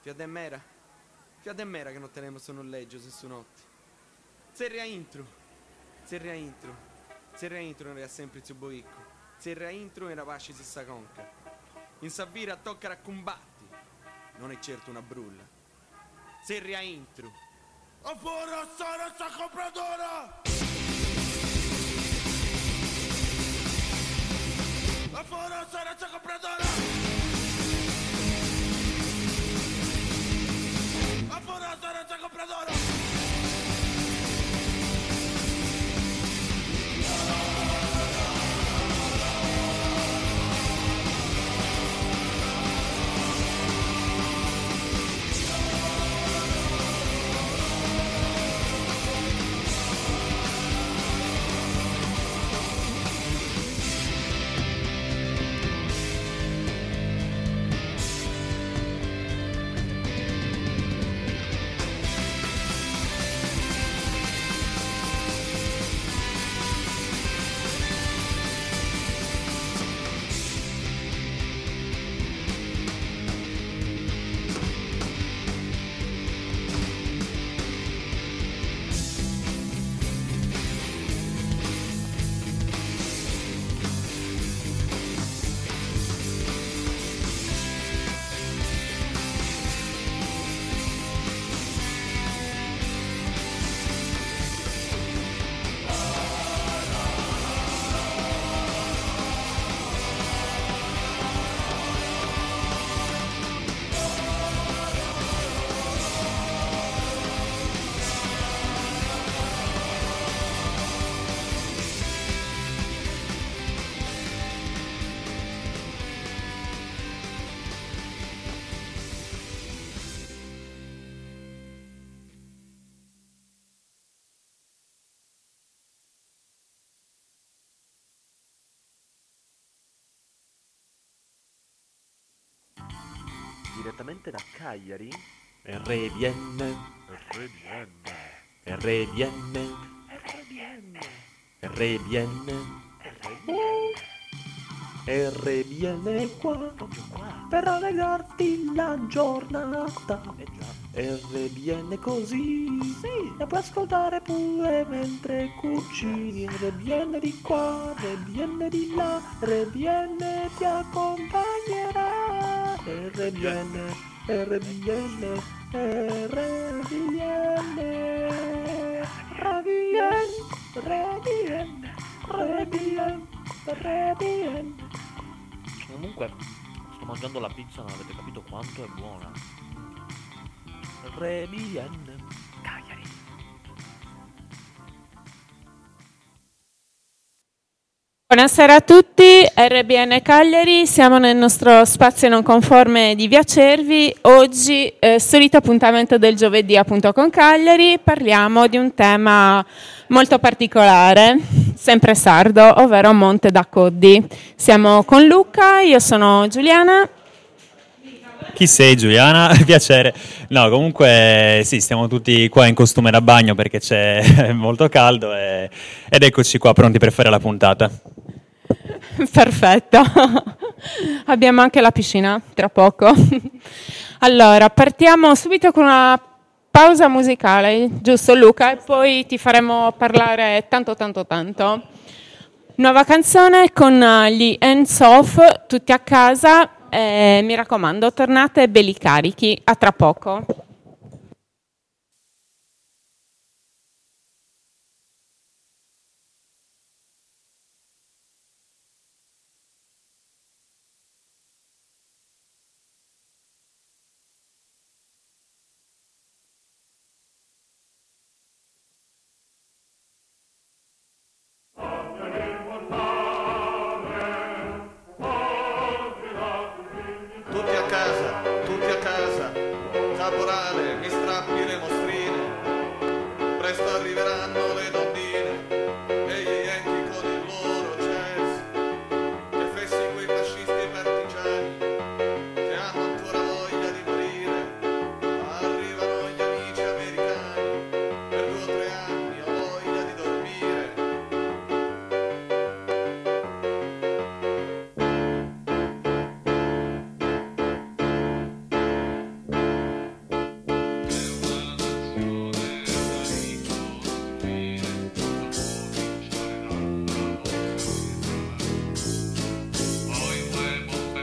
Fiademmera che non tenemos un noleggio se su notte. Serra intro non era sempre il suo boicco. Serra intro era pace se sa conca. In Savira tocca a combatti, non è certo una brulla. Serra intro. A fuori sarà sta compradora! A fuori sarà sta compradora! A fuori sarà sta compradora! Direttamente da Cagliari, RBN, RBN, RBN, RBN qua, proprio qua. per allegrarti la giornata. Già. RBN così, sì, la puoi ascoltare pure mentre cucini. RBN di qua, RBN di là, RBN ti accompagnerà. RBN, RBN, RBN, RBN, RBN, RBN. Comunque, sto mangiando la pizza, non avete capito quanto è buona. RBN Cagliari. Buonasera a tutti, RBN Cagliari, siamo nel nostro spazio non conforme di Via Cervi. Oggi, solito appuntamento del giovedì appunto con Cagliari, parliamo di un tema molto particolare, sempre sardo, ovvero Monte da Coddi. Siamo con Luca, io sono Giuliana. Chi sei Giuliana? Piacere. No, comunque sì, stiamo tutti qua in costume da bagno perché c'è molto caldo ed eccoci qua pronti per fare la puntata. Perfetto, abbiamo anche la piscina tra poco. Allora, partiamo subito con una pausa musicale, giusto Luca? E poi ti faremo parlare tanto. Nuova canzone con gli Hands Off, tutti a casa. Mi raccomando, tornate belli carichi, a tra poco. Tutti a casa, caporale.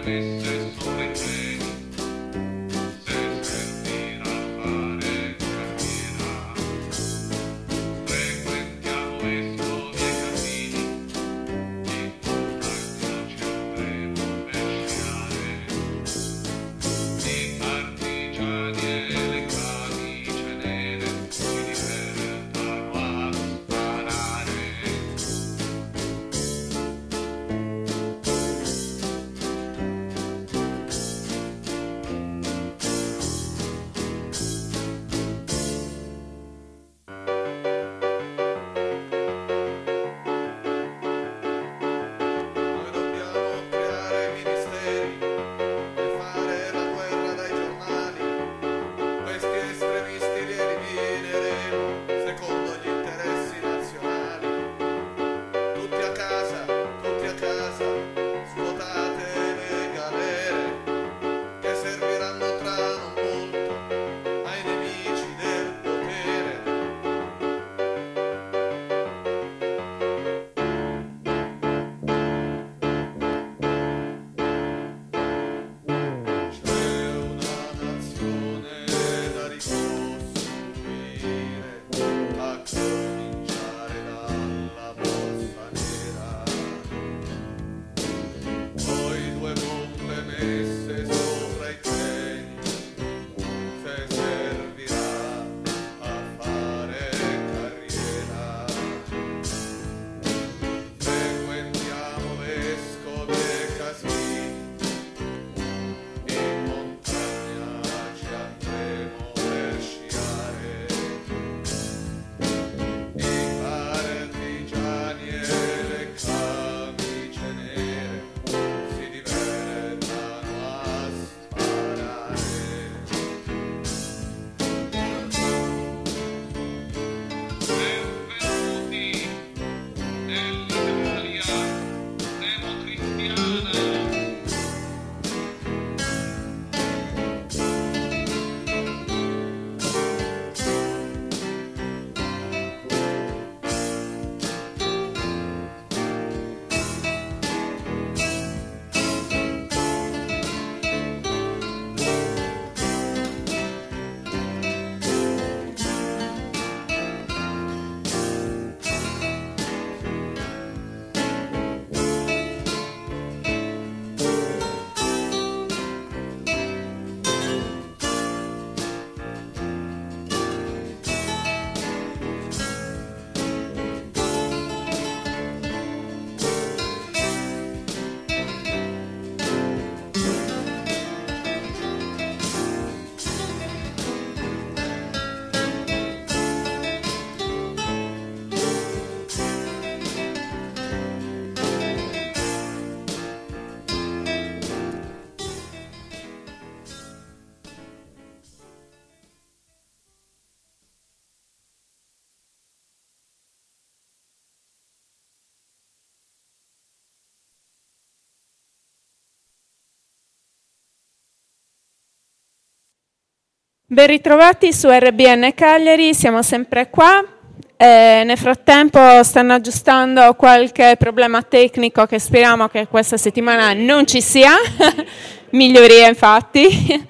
Ben ritrovati su RBN Cagliari, siamo sempre qua. Nel frattempo stanno aggiustando qualche problema tecnico che speriamo che questa settimana non ci sia, miglioria infatti.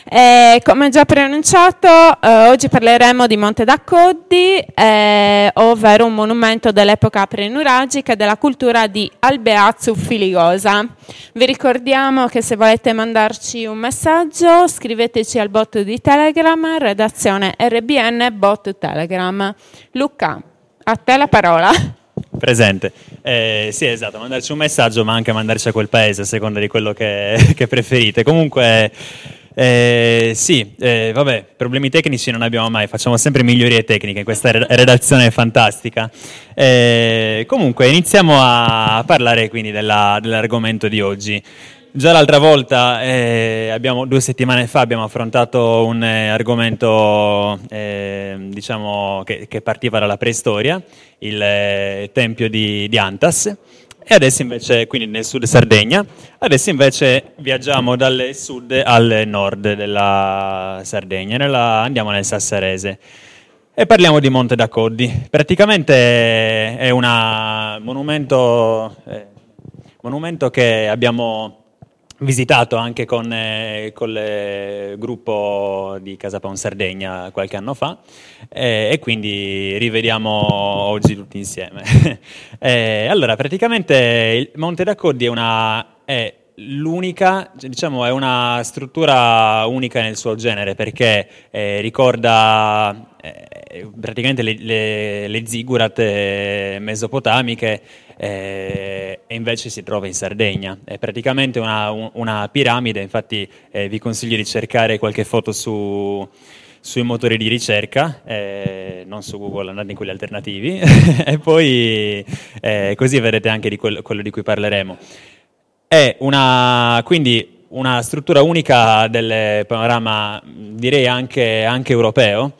Come già preannunciato, oggi parleremo di Monte d'Accoddi, ovvero un monumento dell'epoca pre-nuragica e della cultura di Albeazzu Filigosa. Vi ricordiamo che se volete mandarci un messaggio, scriveteci al bot di Telegram, redazione RBN bot Telegram. Luca, a te la parola. Presente. Sì, esatto, mandarci un messaggio, ma anche mandarci a quel paese, a seconda di quello che preferite. Comunque... sì, vabbè, problemi tecnici non abbiamo mai, facciamo sempre migliorie tecniche, questa redazione è fantastica. Comunque iniziamo a parlare quindi dell'argomento di oggi. Già l'altra volta, 2 settimane fa, abbiamo affrontato un argomento diciamo che partiva dalla preistoria, il tempio di Antas. E adesso invece, quindi nel sud Sardegna, adesso invece viaggiamo dal sud al nord della Sardegna, andiamo nel Sassarese e parliamo di Monte d'Accoddi. Praticamente è un monumento che abbiamo visitato anche col gruppo di Casa Pound Sardegna qualche anno fa, e quindi rivediamo oggi tutti insieme. Allora, praticamente il Monte d'Accoddi è l'unica, diciamo, è una struttura unica nel suo genere, perché ricorda praticamente le ziggurat mesopotamiche, e invece si trova in Sardegna. È praticamente una piramide, infatti vi consiglio di cercare qualche foto sui motori di ricerca, non su Google, andate in quelli alternativi, e poi così vedrete anche di quello di cui parleremo. È quindi una struttura unica del panorama, direi anche europeo,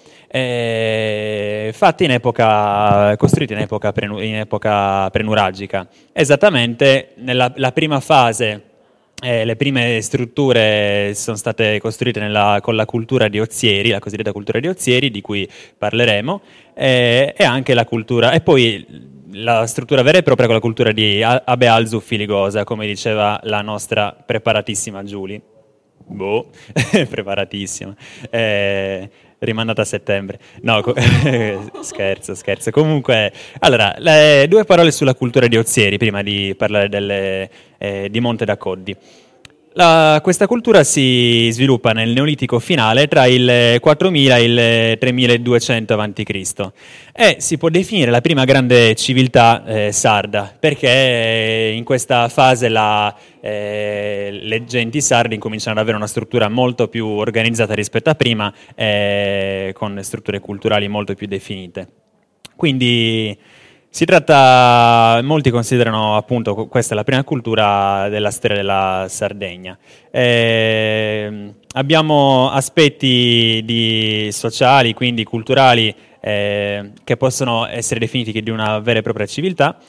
costruiti in epoca prenuragica. Esattamente la prima fase, le prime strutture sono state costruite con la cultura di Ozieri, la cosiddetta cultura di Ozieri, di cui parleremo, e anche la cultura, e poi la struttura vera e propria con la cultura di Abealzu Filigosa, come diceva la nostra preparatissima Giulia. Preparatissima. Rimandata a settembre. No, scherzo. Comunque, allora, due parole sulla cultura di Ozieri prima di parlare di Monte d'Accoddi. Questa cultura si sviluppa nel Neolitico finale tra il 4000 e il 3200 a.C. e si può definire la prima grande civiltà sarda, perché in questa fase le genti sarde incominciano ad avere una struttura molto più organizzata rispetto a prima, con strutture culturali molto più definite. Quindi molti considerano appunto questa la prima cultura della storia della Sardegna. Abbiamo aspetti sociali, quindi culturali, che possono essere definiti di una vera e propria civiltà,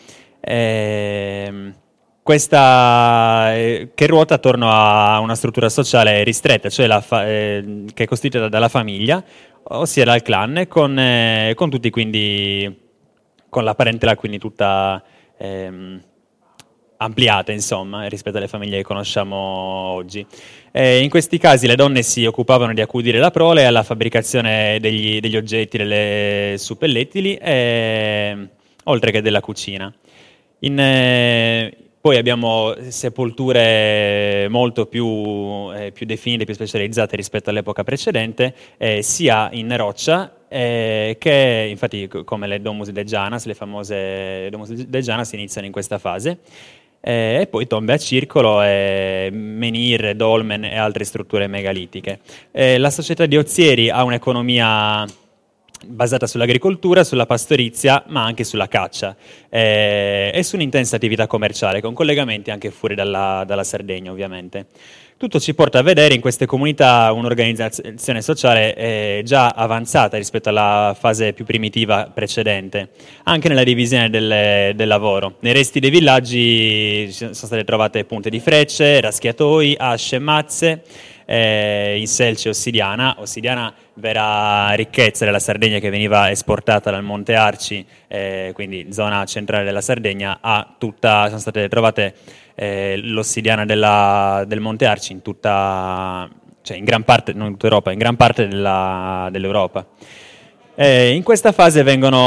questa che ruota attorno a una struttura sociale ristretta, cioè che è costituita dalla famiglia, ossia dal clan, con tutti quindi, con la parentela quindi tutta ampliata, insomma, rispetto alle famiglie che conosciamo oggi. In questi casi le donne si occupavano di accudire la prole alla fabbricazione degli oggetti, delle suppellettili, oltre che della cucina. Poi abbiamo sepolture molto più definite, più specializzate rispetto all'epoca precedente, sia in roccia, che infatti, come le Domus de Janas, le famose Domus de Janas iniziano in questa fase, e poi tombe a circolo, menhir, dolmen e altre strutture megalitiche. La società di Ozieri ha un'economia basata sull'agricoltura, sulla pastorizia, ma anche sulla caccia, e su un'intensa attività commerciale, con collegamenti anche fuori dalla Sardegna, ovviamente. Tutto ci porta a vedere in queste comunità un'organizzazione sociale già avanzata rispetto alla fase più primitiva precedente, anche nella divisione del lavoro. Nei resti dei villaggi sono state trovate punte di frecce, raschiatoi, asce, mazze, in selce ossidiana, vera ricchezza della Sardegna, che veniva esportata dal Monte Arci, quindi zona centrale della Sardegna, sono state trovate l'ossidiana del Monte Arci in gran parte, non in tutta Europa, in gran parte dell'Europa. In questa fase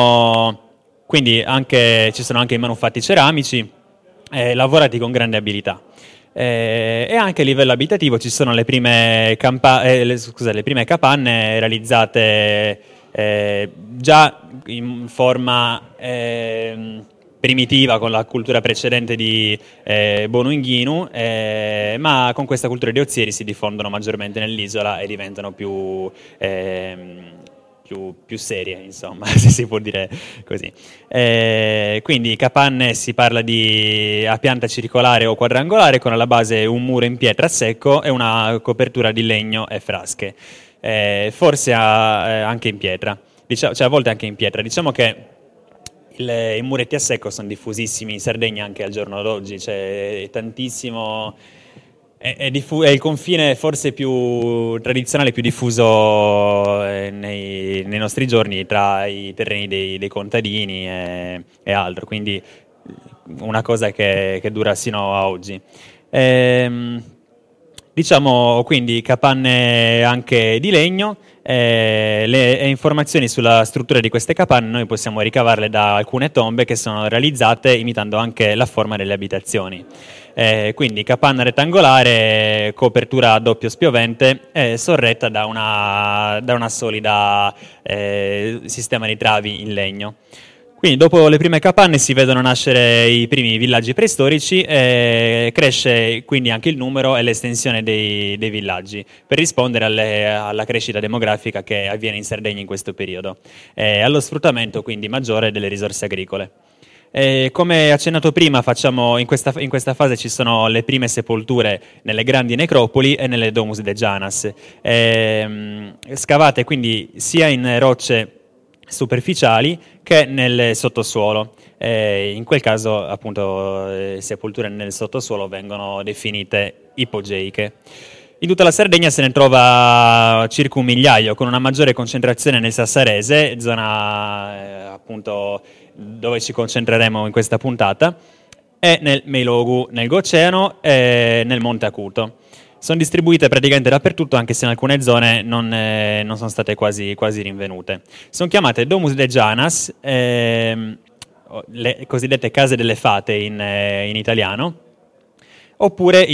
ci sono anche i manufatti ceramici, lavorati con grande abilità. E anche a livello abitativo ci sono le prime capanne realizzate già in forma primitiva, con la cultura precedente di Bonu Inghinu, ma con questa cultura di Ozieri si diffondono maggiormente nell'isola e diventano più serie, insomma, se si può dire così. Quindi capanne si parla a pianta circolare o quadrangolare, con alla base un muro in pietra a secco e una copertura di legno e frasche, forse anche in pietra, cioè a volte anche in pietra. Diciamo che i muretti a secco sono diffusissimi in Sardegna anche al giorno d'oggi, c'è tantissimo. È il confine forse più tradizionale, più diffuso nei nostri giorni, tra i terreni dei contadini e altro, quindi una cosa che dura sino a oggi. Diciamo quindi capanne anche di legno. Le informazioni sulla struttura di queste capanne noi possiamo ricavarle da alcune tombe che sono realizzate imitando anche la forma delle abitazioni. Quindi capanna rettangolare, copertura a doppio spiovente, sorretta da una solida sistema di travi in legno. Quindi dopo le prime capanne si vedono nascere i primi villaggi preistorici e cresce quindi anche il numero e l'estensione dei villaggi per rispondere alla crescita demografica che avviene in Sardegna in questo periodo e allo sfruttamento quindi maggiore delle risorse agricole. Come accennato prima, in questa fase ci sono le prime sepolture nelle grandi necropoli e nelle Domus de Janas, scavate quindi sia in rocce superficiali che nel sottosuolo. In quel caso appunto sepolture nel sottosuolo vengono definite ipogeiche. In tutta la Sardegna se ne trova circa 1 migliaio, con una maggiore concentrazione nel Sassarese, zona appunto dove ci concentreremo in questa puntata, e nel Meilogu, nel Goceano e nel Monte Acuto. Sono distribuite praticamente dappertutto, anche se in alcune zone non sono state quasi rinvenute. Sono chiamate Domus de Janas, le cosiddette case delle fate in italiano, oppure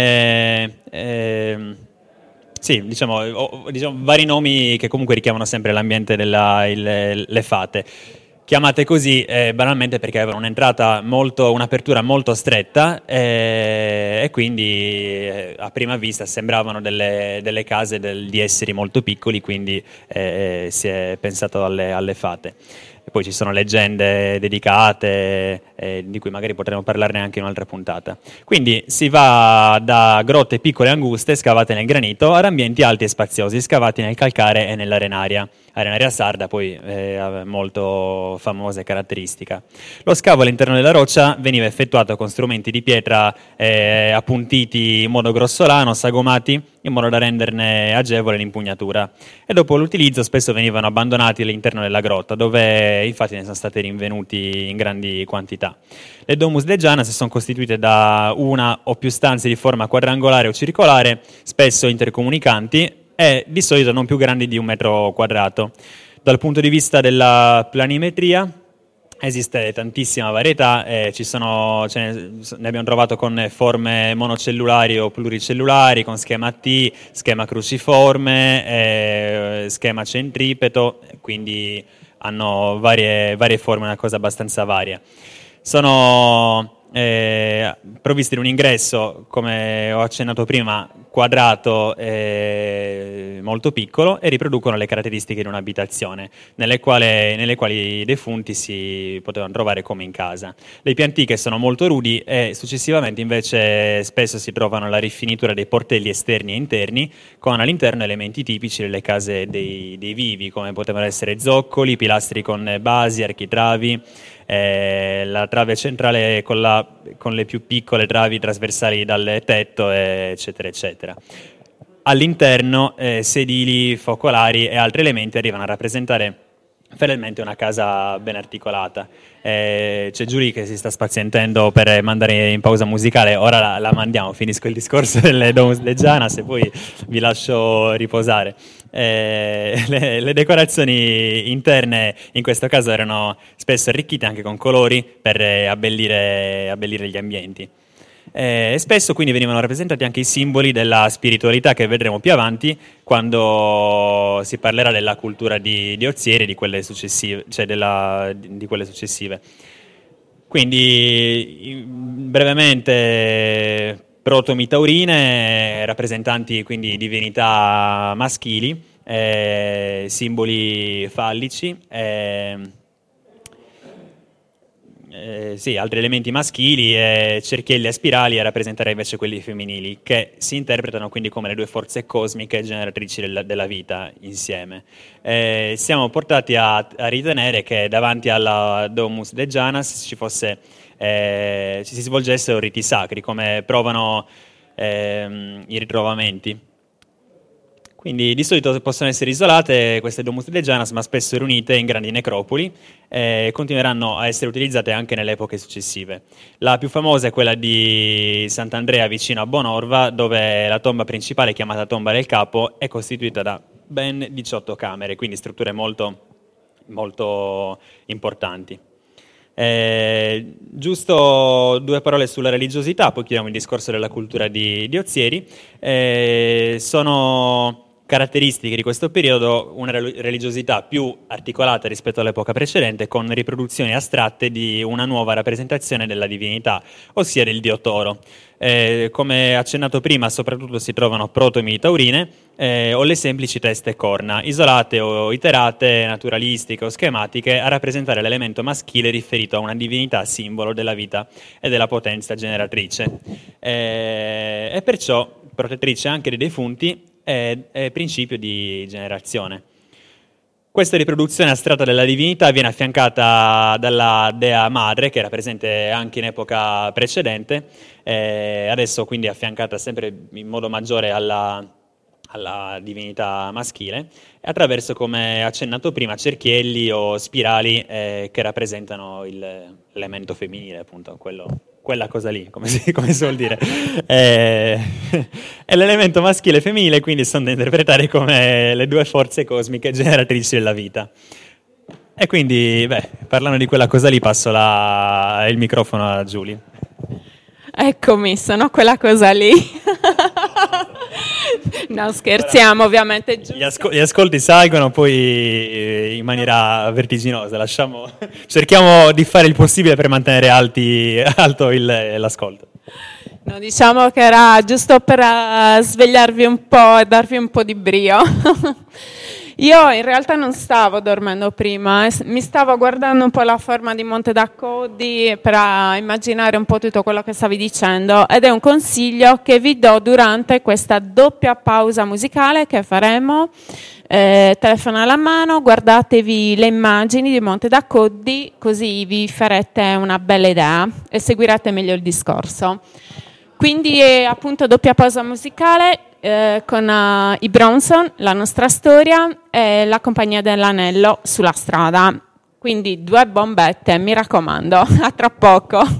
diciamo vari nomi che comunque richiamano sempre l'ambiente le fate. Chiamate così banalmente perché avevano un'apertura molto stretta e quindi a prima vista sembravano delle case di esseri molto piccoli, quindi si è pensato alle fate. E poi ci sono leggende dedicate, di cui magari potremo parlarne anche in un'altra puntata. Quindi si va da grotte piccole e anguste scavate nel granito ad ambienti alti e spaziosi scavati nel calcare e nell'arenaria. Arenaria sarda poi molto famosa e caratteristica. Lo scavo all'interno della roccia veniva effettuato con strumenti di pietra appuntiti in modo grossolano, sagomati, in modo da renderne agevole l'impugnatura. E dopo l'utilizzo spesso venivano abbandonati all'interno della grotta, dove infatti ne sono stati rinvenuti in grandi quantità. Le Domus de Janas sono costituite da una o più stanze di forma quadrangolare o circolare, spesso intercomunicanti, e di solito non più grandi di 1 metro quadrato. Dal punto di vista della planimetria esiste tantissima varietà, ne abbiamo trovato con forme monocellulari o pluricellulari, con schema T, schema cruciforme, schema centripeto, quindi hanno varie forme, una cosa abbastanza varia. Sono provvisti di un ingresso, come ho accennato prima, quadrato molto piccolo, e riproducono le caratteristiche di un'abitazione nelle quali i defunti si potevano trovare come in casa. Le più antiche sono molto rudi e successivamente invece spesso si trovano la rifinitura dei portelli esterni e interni, con all'interno elementi tipici delle case dei vivi, come potevano essere zoccoli, pilastri con basi, architravi, la trave centrale con le più piccole travi trasversali dal tetto, eccetera eccetera. All'interno sedili, focolari e altri elementi arrivano a rappresentare fedelmente una casa ben articolata. C'è Giulia che si sta spazientendo per mandare in pausa musicale, ora la mandiamo, finisco il discorso delle Domus de Janas e poi vi lascio riposare. Le decorazioni interne in questo caso erano spesso arricchite anche con colori per abbellire gli ambienti. Spesso quindi venivano rappresentati anche i simboli della spiritualità che vedremo più avanti, quando si parlerà della cultura di Ozieri, di quelle successive, di quelle successive. Quindi brevemente protomi taurine, rappresentanti quindi divinità maschili, simboli fallici, altri elementi maschili, cerchielli a spirali a rappresentare invece quelli femminili, che si interpretano quindi come le due forze cosmiche generatrici della vita insieme. Siamo portati a ritenere che davanti alla Domus de Janas ci si svolgessero riti sacri, come provano i ritrovamenti. Quindi di solito possono essere isolate queste Domus Delegianas, ma spesso riunite in grandi necropoli e continueranno a essere utilizzate anche nelle epoche successive. La più famosa è quella di Sant'Andrea vicino a Bonorva, dove la tomba principale, chiamata Tomba del Capo, è costituita da ben 18 camere, quindi strutture molto, molto importanti. Giusto 2 parole sulla religiosità, poi chiudiamo il discorso della cultura di Ozieri. Sono caratteristiche di questo periodo una religiosità più articolata rispetto all'epoca precedente, con riproduzioni astratte di una nuova rappresentazione della divinità, ossia del dio Toro. Come accennato prima, soprattutto si trovano protomi taurine o le semplici teste e corna, isolate o iterate, naturalistiche o schematiche, a rappresentare l'elemento maschile riferito a una divinità simbolo della vita e della potenza generatrice, e perciò protettrice anche dei defunti e principio di generazione. Questa riproduzione astratta della divinità viene affiancata dalla dea madre, che era presente anche in epoca precedente, adesso quindi affiancata sempre in modo maggiore alla divinità maschile, attraverso, come accennato prima, cerchielli o spirali che rappresentano l'elemento femminile, appunto, quella cosa lì, come si vuol dire. E l'elemento maschile e femminile quindi sono da interpretare come le 2 forze cosmiche generatrici della vita. E quindi, parlando di quella cosa lì, passo il microfono a Giulia. Eccomi, sono quella cosa lì. No, scherziamo, ovviamente. Gli ascolti salgono poi in maniera vertiginosa. Cerchiamo di fare il possibile per mantenere alto l'ascolto. No, diciamo che era giusto per svegliarvi un po' e darvi un po' di brio. Io in realtà non stavo dormendo prima, mi stavo guardando un po' la forma di Monte d'Accoddi per immaginare un po' tutto quello che stavi dicendo, ed è un consiglio che vi do durante questa doppia pausa musicale che faremo. Telefono alla mano, guardatevi le immagini di Monte d'Accoddi, così vi farete una bella idea e seguirete meglio il discorso. Quindi appunto doppia pausa musicale con i Bronson, la nostra storia, e la compagnia dell'anello sulla strada. Quindi 2 bombette, mi raccomando, a tra poco.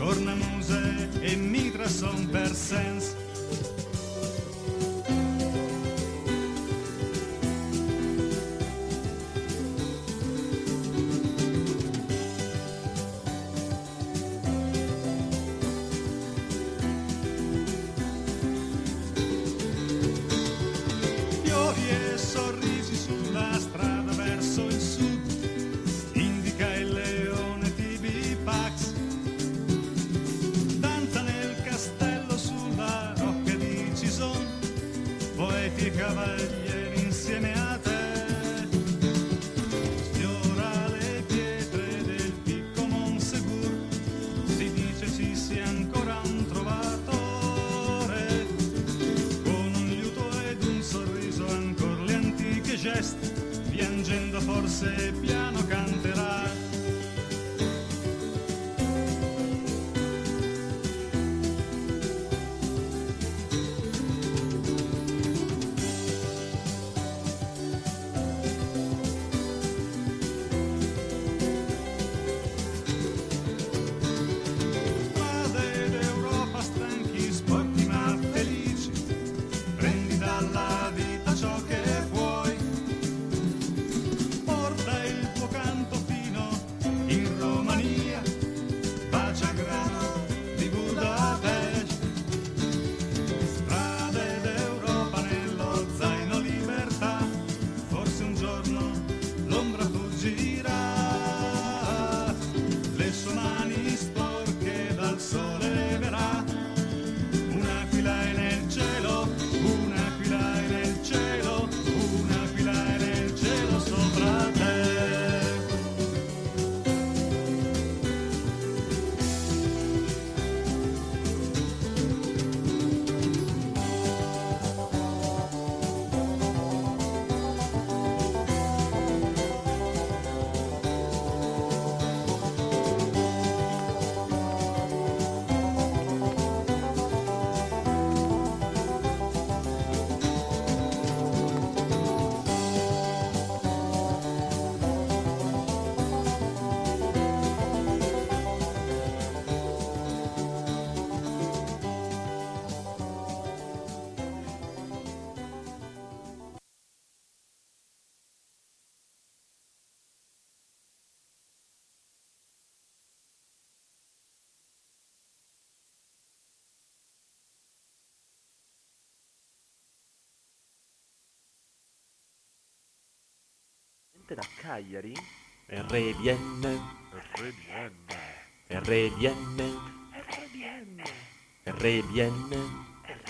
cornamuse e mitra son per sens. Fiori e sorrisi sulla strada verso il sud, indica il leone TB Pax. Danza nel castello sulla rocca di Cison, poeti e cavalieri insieme a te. Sfiora le pietre del picco Monsegur, si dice ci sia ancora un trovatore, con un liuto ed un sorriso ancor le antiche gesta, piangendo forse piano canterà. Strade d'Europa stanchi, sporchi ma felici, prendi dalla vita ciò che puoi, porta il tuo canto fino in Romania, bacia grano di Budapest. Strade d'Europa nello zaino libertà, forse un giorno l'ombra fuggirà, le sue mani sporche dal sole verrà, un'aquila è nel cielo, un'aquila è nel cielo, un'aquila è nel cielo sopra te. Da Cagliari, RBN, RBN, RBN,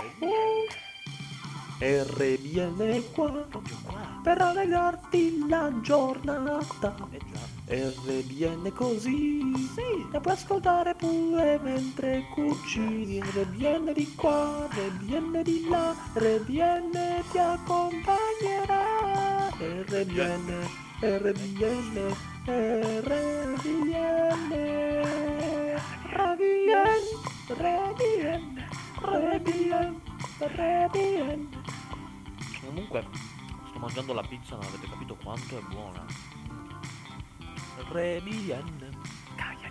RBN qua, per allegrarti la giornata. RBN così, la puoi ascoltare pure mentre cucini. RBN di qua, RBN di là, RBN ti accompagnerà. RBN, RBN, RBN, RBN, RBN, RBN, RBN. Comunque, sto mangiando la pizza, non avete capito quanto è buona. RBN, Cagliari.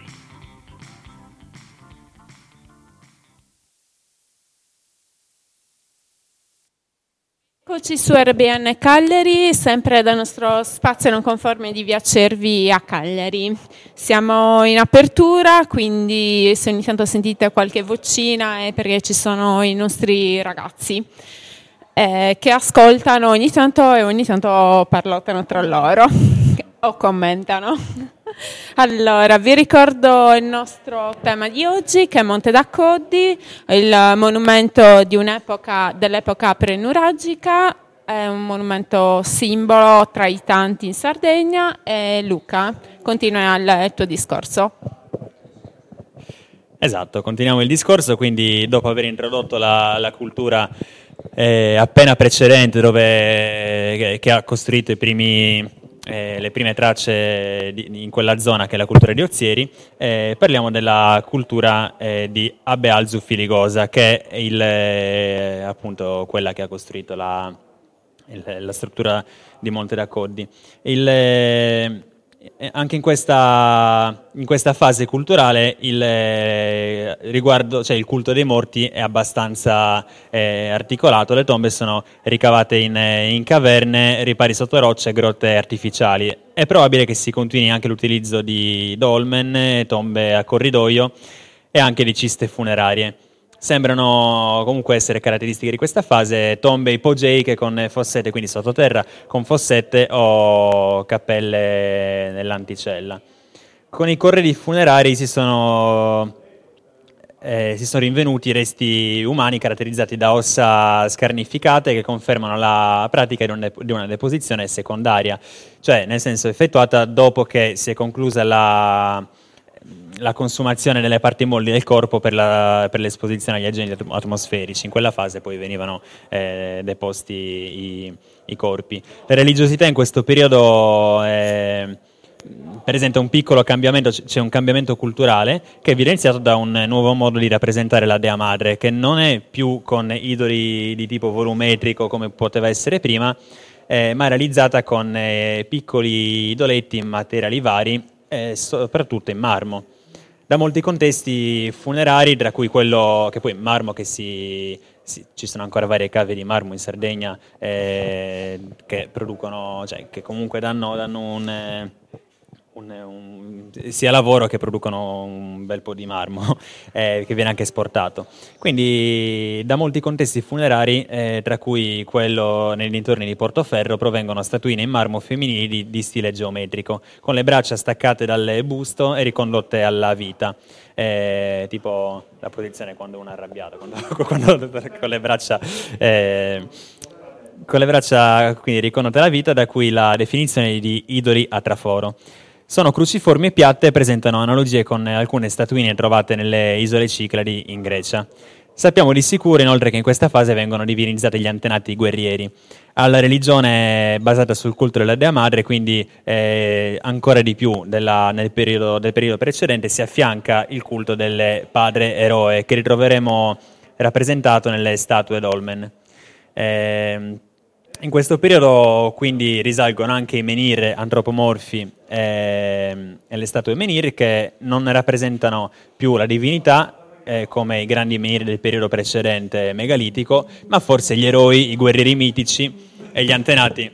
Eccoci su RBN Cagliari, sempre dal nostro spazio non conforme di Via Cervi a Cagliari. Siamo in apertura, quindi se ogni tanto sentite qualche vocina è perché ci sono i nostri ragazzi che ascoltano ogni tanto parlottano tra loro o commentano. Allora, vi ricordo il nostro tema di oggi, che è Monte d'Accoddi, il monumento di dell'epoca prenuragica, è un monumento simbolo tra i tanti in Sardegna. E Luca, continua il tuo discorso. Esatto, continuiamo il discorso, quindi dopo aver introdotto la cultura appena precedente, che ha costruito le prime tracce in quella zona, che è la cultura di Ozieri, parliamo della cultura di Abealzu Filigosa, che è appunto quella che ha costruito la struttura di Monte d'Accoddi. Anche in questa fase culturale il culto dei morti è abbastanza articolato. Le tombe sono ricavate in caverne, ripari sotto rocce e grotte artificiali. È probabile che si continui anche l'utilizzo di dolmen, tombe a corridoio e anche di ciste funerarie. Sembrano comunque essere caratteristiche di questa fase tombe ipogeiche con fossette, quindi sottoterra, con fossette o cappelle nell'anticella. Con i corredi funerari si sono rinvenuti resti umani caratterizzati da ossa scarnificate che confermano la pratica di una deposizione secondaria, cioè nel senso effettuata dopo che si è conclusa la consumazione delle parti molli del corpo per l'esposizione agli agenti atmosferici. In quella fase poi venivano deposti i corpi. La religiosità in questo periodo presenta un piccolo cambiamento, c'è un cambiamento culturale che è evidenziato da un nuovo modo di rappresentare la Dea Madre, che non è più con idoli di tipo volumetrico come poteva essere prima, ma realizzata con piccoli idoletti in materiali vari, soprattutto in marmo. Da molti contesti funerari, tra cui quello che poi in marmo ci sono ancora varie cave di marmo in Sardegna che producono, cioè che comunque danno sia lavoro che producono un bel po' di marmo che viene anche esportato. Quindi da molti contesti funerari, tra cui quello nei dintorni di Portoferro, provengono statuine in marmo femminili di stile geometrico, con le braccia staccate dal busto e ricondotte alla vita. Tipo la posizione quando uno è arrabbiato, quando con le braccia quindi ricondotte alla vita, da cui la definizione di idoli a traforo. Sono cruciformi e piatte e presentano analogie con alcune statuine trovate nelle isole Cicladi in Grecia. Sappiamo di sicuro inoltre che in questa fase vengono divinizzati gli antenati guerrieri. Alla religione basata sul culto della Dea Madre, quindi ancora di più del periodo precedente, si affianca il culto del padre eroe, che ritroveremo rappresentato nelle statue dolmen. In questo periodo quindi risalgono anche i menhir antropomorfi e le statue menhir, che non rappresentano più la divinità come i grandi menhir del periodo precedente megalitico, ma forse gli eroi, i guerrieri mitici e gli antenati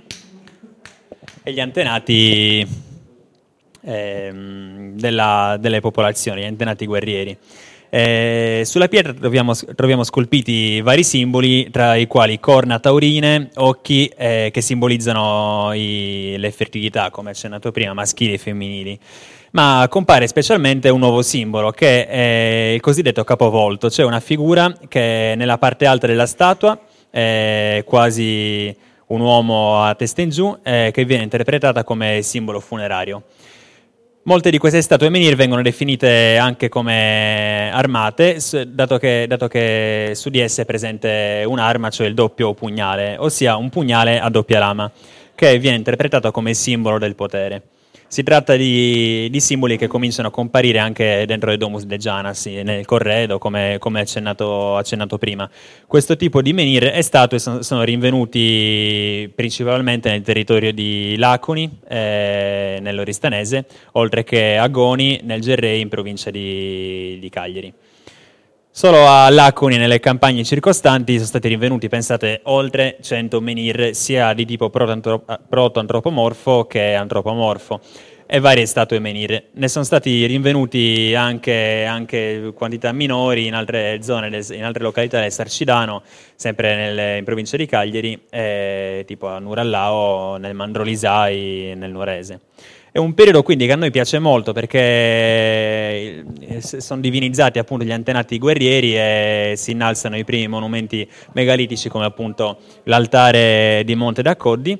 delle popolazioni, gli antenati guerrieri. Sulla pietra troviamo scolpiti vari simboli, tra i quali corna taurine, occhi che simbolizzano le fertilità, come accennato prima, maschili e femminili. Ma compare specialmente un nuovo simbolo, che è il cosiddetto capovolto, cioè una figura che nella parte alta della statua è quasi un uomo a testa in giù, che viene interpretata come simbolo funerario. Molte di queste statue menhir vengono definite anche come armate, dato che su di esse è presente un'arma, cioè il doppio pugnale, ossia un pugnale a doppia lama, che viene interpretato come simbolo del potere. Si tratta di simboli che cominciano a comparire anche dentro le Domus de Janas, nel corredo, come accennato prima. Questo tipo di menhir e statue sono rinvenuti principalmente nel territorio di Laconi, nell'Oristanese, oltre che a Goni, nel Gerrei, in provincia di Cagliari. Solo a Laconi e nelle campagne circostanti sono stati rinvenuti, pensate, oltre 100 menhir, sia di tipo proto-antropomorfo che antropomorfo, e varie statue menhir. Ne sono stati rinvenuti anche quantità minori in altre zone, in altre località del Sarcidano, sempre in provincia di Cagliari, tipo a Nurallao, nel Mandrolisai, nel Nuorese. È un periodo quindi che a noi piace molto, perché sono divinizzati appunto gli antenati guerrieri e si innalzano i primi monumenti megalitici, come appunto l'altare di Monte d'Accoddi,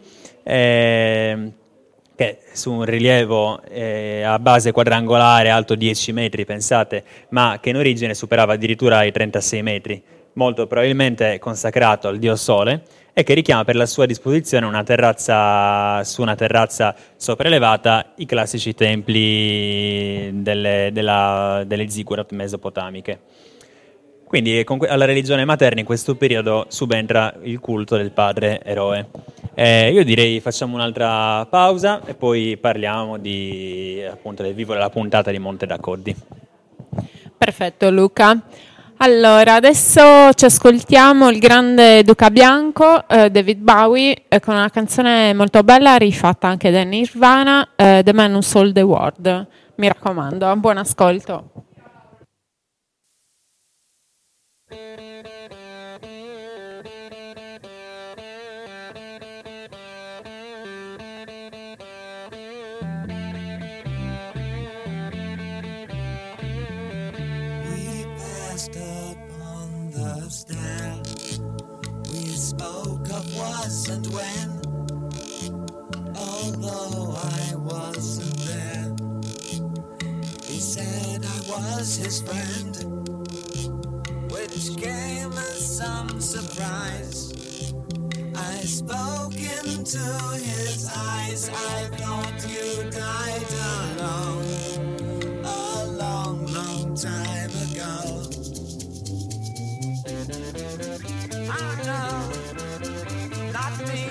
che su un rilievo a base quadrangolare alto 10 metri, pensate, ma che in origine superava addirittura i 36 metri, molto probabilmente consacrato al dio Sole, e che richiama per la sua disposizione su una terrazza sopraelevata i classici templi delle ziggurat mesopotamiche. Quindi alla religione materna in questo periodo subentra il culto del padre eroe. Io direi facciamo un'altra pausa e poi parliamo appunto del vivo della puntata di Monte d'Accordi. Perfetto Luca. Allora, adesso ci ascoltiamo il grande Duca Bianco, David Bowie, con una canzone molto bella rifatta anche da Nirvana, The Man Who Sold the World. Mi raccomando, buon ascolto. Upon the stair, we spoke of was and when, although I wasn't there. He said I was his friend, which came as some surprise. I spoke into his eyes, I thought you died alone a long, long time ago. Oh no, not me.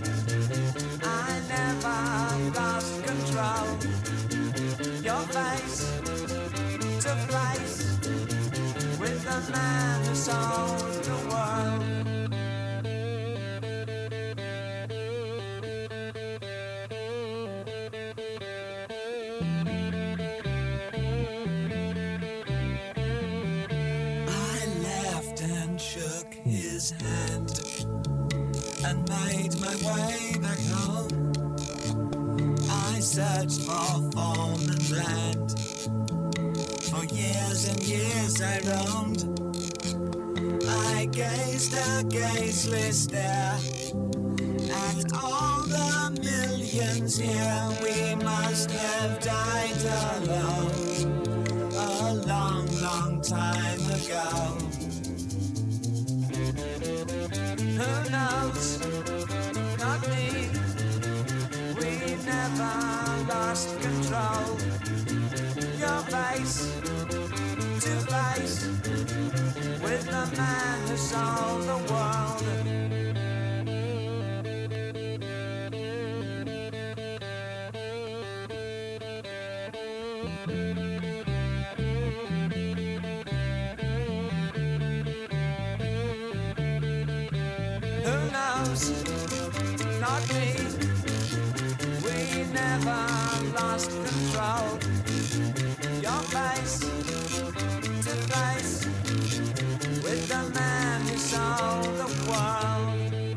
I never lost control. Your face to face with the man who sold the world. His hand and made my way back home. I searched for form and land. For years and years I roamed. I gazed a gazeless stare at all the millions here. We must have died alone a long, long time ago. Who knows? Not me. We never lost control. Your face to face with the man who sold the world. Who knows? Not me. We never lost control. Your face to face with the man who sold the world.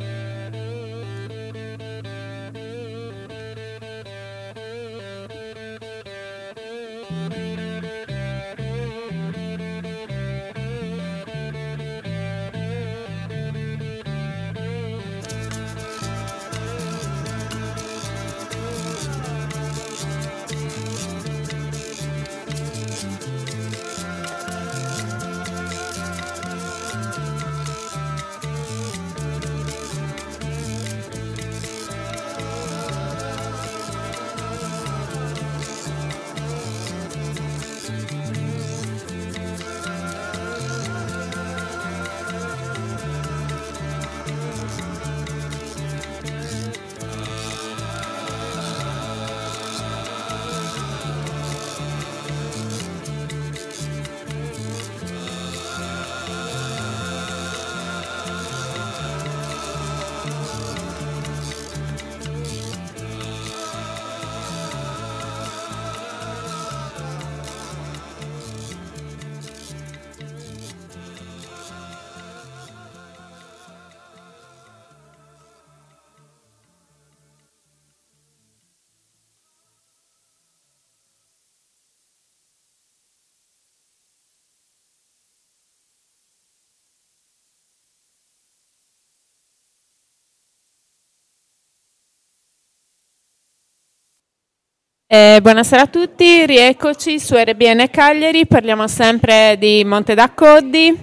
Buonasera a tutti, rieccoci su RBN Cagliari, parliamo sempre di Monte d'Accoddi.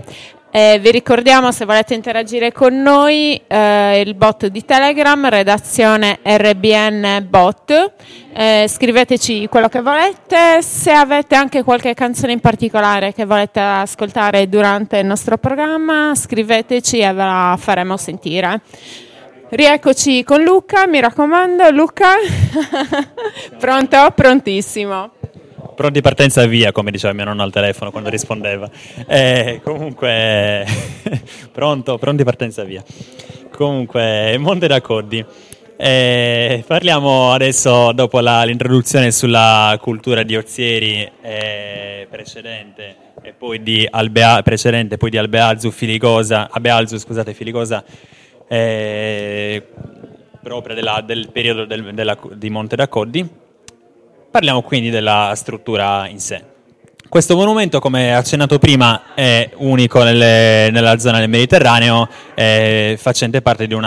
Vi ricordiamo, se volete interagire con noi, il bot di Telegram, redazione RBN bot. Scriveteci quello che volete, se avete anche qualche canzone in particolare che volete ascoltare durante il nostro programma, scriveteci e ve la faremo sentire. Rieccoci con Luca, mi raccomando, Luca. Pronto? Prontissimo. Pronti partenza via, come diceva mio nonno al telefono quando rispondeva. Comunque, pronti partenza via. Comunque, Monte Raccordi. Parliamo adesso, dopo l'introduzione sulla cultura di Ozieri precedente, e poi di Albealzu Filigosa, proprio del periodo di Monte Raccordi. Parliamo quindi della struttura in sé. Questo monumento, come accennato prima, è unico nella zona del Mediterraneo, facente parte di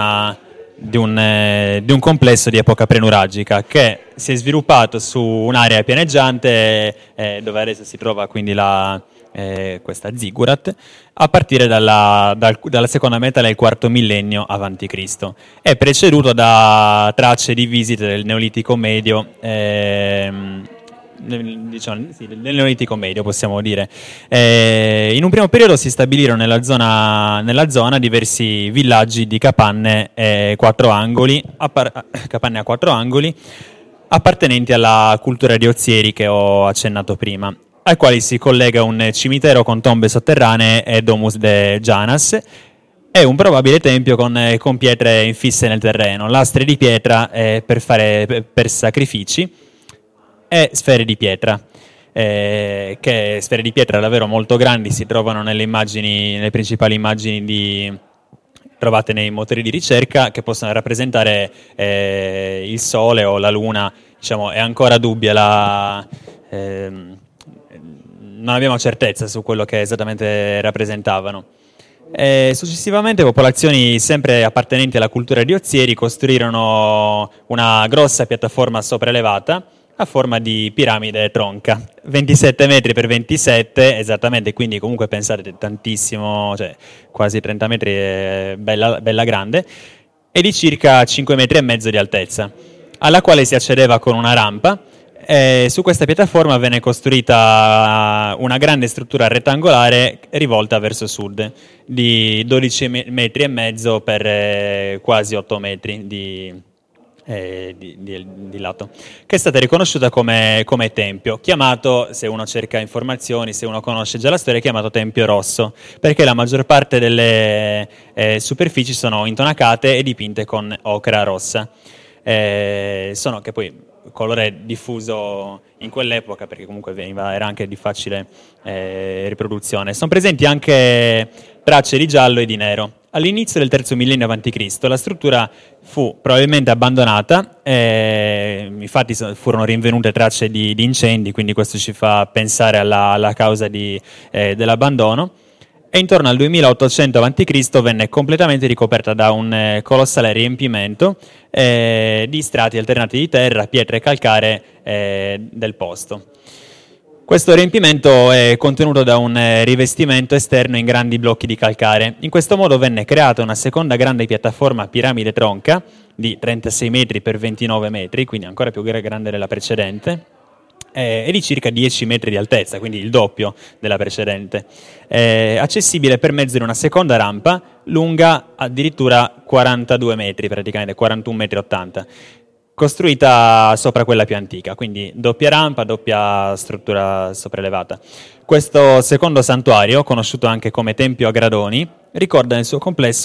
un complesso di epoca prenuragica che si è sviluppato su un'area pianeggiante dove adesso si trova quindi questa ziggurat, a partire dalla seconda metà del IV millennio a.C. È preceduto da tracce di visite del Neolitico Medio, del Neolitico Medio possiamo dire. In un primo periodo si stabilirono nella zona diversi villaggi di capanne a quattro angoli, appartenenti alla cultura di Ozieri che ho accennato prima, ai quali si collega un cimitero con tombe sotterranee e Domus de Janas e un probabile tempio con pietre infisse nel terreno, lastre di pietra per sacrifici e sfere di pietra, che sfere di pietra davvero molto grandi si trovano nelle principali immagini trovate nei motori di ricerca, che possono rappresentare il Sole o la Luna. Diciamo, è ancora dubbia non abbiamo certezza su quello che esattamente rappresentavano. Successivamente popolazioni sempre appartenenti alla cultura di Ozieri costruirono una grossa piattaforma sopraelevata a forma di piramide tronca, 27 metri per 27 esattamente, quindi comunque pensate tantissimo, cioè quasi 30 metri, bella grande, e di circa 5 metri e mezzo di altezza, alla quale si accedeva con una rampa. Su questa piattaforma venne costruita una grande struttura rettangolare rivolta verso sud, di 12 metri e mezzo per quasi 8 metri di lato, che è stata riconosciuta come tempio, chiamato, se uno cerca informazioni, se uno conosce già la storia, è chiamato Tempio Rosso, perché la maggior parte delle superfici sono intonacate e dipinte con ocra rossa, che poi colore diffuso in quell'epoca, perché comunque era anche di facile riproduzione. Sono presenti anche tracce di giallo e di nero. All'inizio del III millennio a.C. la struttura fu probabilmente abbandonata, infatti furono rinvenute tracce di incendi, quindi questo ci fa pensare alla causa dell'abbandono, e intorno al 2800 a.C. venne completamente ricoperta da un colossale riempimento di strati alternati di terra, pietre e calcare del posto. Questo riempimento è contenuto da un rivestimento esterno in grandi blocchi di calcare. In questo modo venne creata una seconda grande piattaforma piramide tronca di 36 metri per 29 metri, quindi ancora più grande della precedente, e di circa 10 metri di altezza, quindi il doppio della precedente, accessibile per mezzo di una seconda rampa lunga addirittura 42 metri, praticamente 41 metri 80, costruita sopra quella più antica, quindi doppia rampa, doppia struttura sopraelevata. Questo secondo santuario, conosciuto anche come Tempio a Gradoni, ricorda nel suo complesso,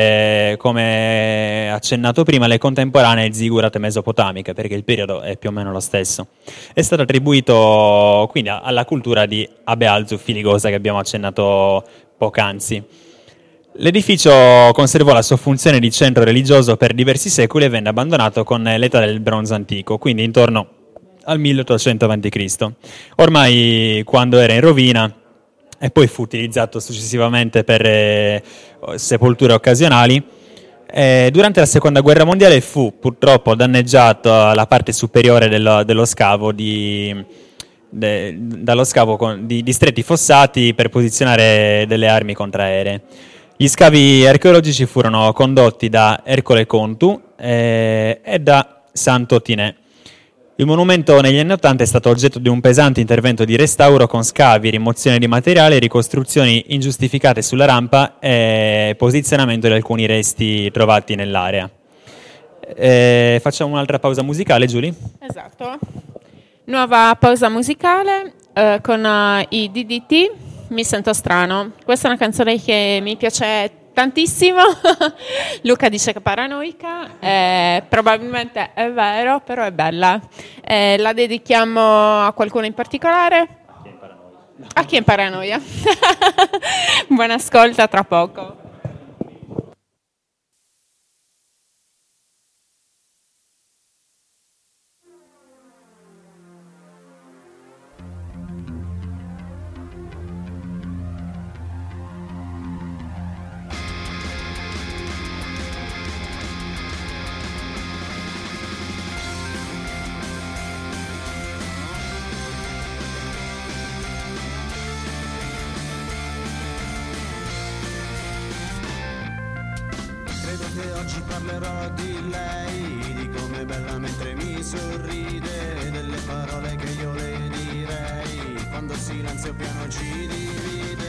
come accennato prima, le contemporanee ziggurat mesopotamiche, perché il periodo è più o meno lo stesso. È stato attribuito quindi alla cultura di Albealzu Filigosa che abbiamo accennato poc'anzi. L'edificio conservò la sua funzione di centro religioso per diversi secoli e venne abbandonato con l'età del bronzo antico, quindi intorno al 1800 a.C. Ormai, quando era in rovina, e poi fu utilizzato successivamente per sepolture occasionali, durante la seconda guerra mondiale fu purtroppo danneggiato alla parte superiore dallo scavo di stretti fossati per posizionare delle armi contraeree. Gli scavi archeologici furono condotti da Ercole Contu e da Santo Tinè. Il monumento negli anni '80 è stato oggetto di un pesante intervento di restauro con scavi, rimozione di materiale, ricostruzioni ingiustificate sulla rampa e posizionamento di alcuni resti trovati nell'area. Facciamo un'altra pausa musicale, Giulia? Esatto. Nuova pausa musicale con i DDT, Mi sento strano. Questa è una canzone che mi piace tantissimo. Luca dice che è paranoica, probabilmente è vero, però è bella. La dedichiamo a qualcuno in particolare? A chi è in paranoia? Buon ascolto, a tra poco. Credo che oggi parlerò di lei, di come è bella mentre mi sorride, delle parole che io le direi, quando il silenzio piano ci divide.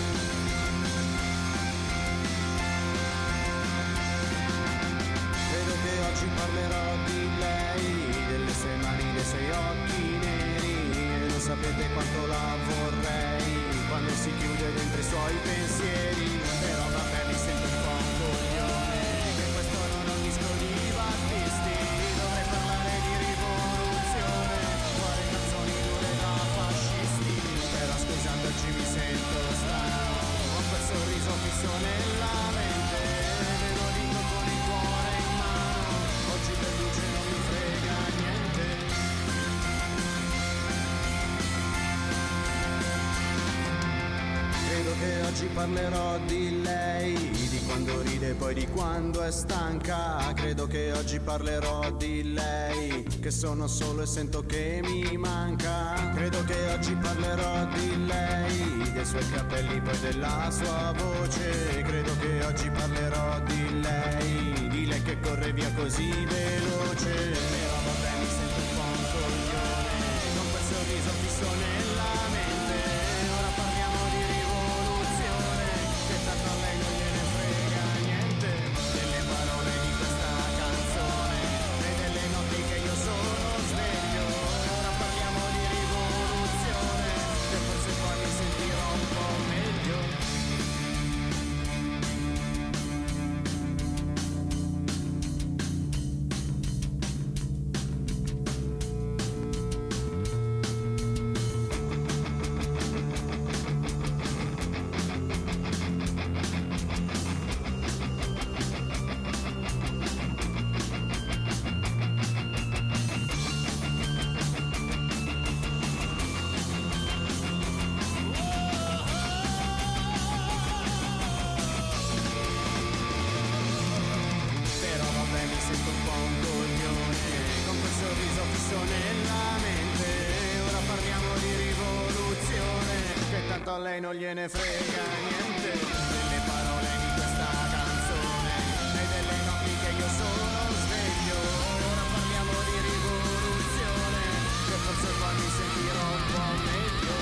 Credo che oggi parlerò di lei, delle sue mani, dei suoi occhi neri, e non sapete quanto la vorrei, quando si chiude dentro i suoi pensieri, però vabbè mi sento un po' un coglione, che questo non è un disco di Battisti, dovrei parlare di rivoluzione, fare canzoni dure da fascisti, però scusate oggi mi sento strano, ho quel sorriso fisso nella mente, ve lo dico con il cuore in mano, oggi per luce non mi frega niente. Credo che oggi parlerò di lei, di quando ride e poi di quando è stanca. Credo che oggi parlerò di lei, che sono solo e sento che mi manca. Credo che oggi parlerò di lei, dei suoi capelli poi della sua voce. Credo che oggi parlerò di lei che corre via così veloce. Però vabbè mi sento un po' un coglione, con quel sorriso fisso nella mente. Ora parliamo di rivoluzione, che tanto a lei non gliene frega niente, delle parole di questa canzone e delle notti che io sono sveglio. Ora parliamo di rivoluzione, che forse poi mi sentirò un po' meglio. Però vabbè mi sento un po' un coglione, con quel sorriso fisso nella mente. Ora parliamo di rivoluzione, che tanto a lei non gliene frega niente, delle parole di questa canzone e delle notti che io sono sveglio. Ora parliamo di rivoluzione, che forse poi mi sentirò un po' meglio.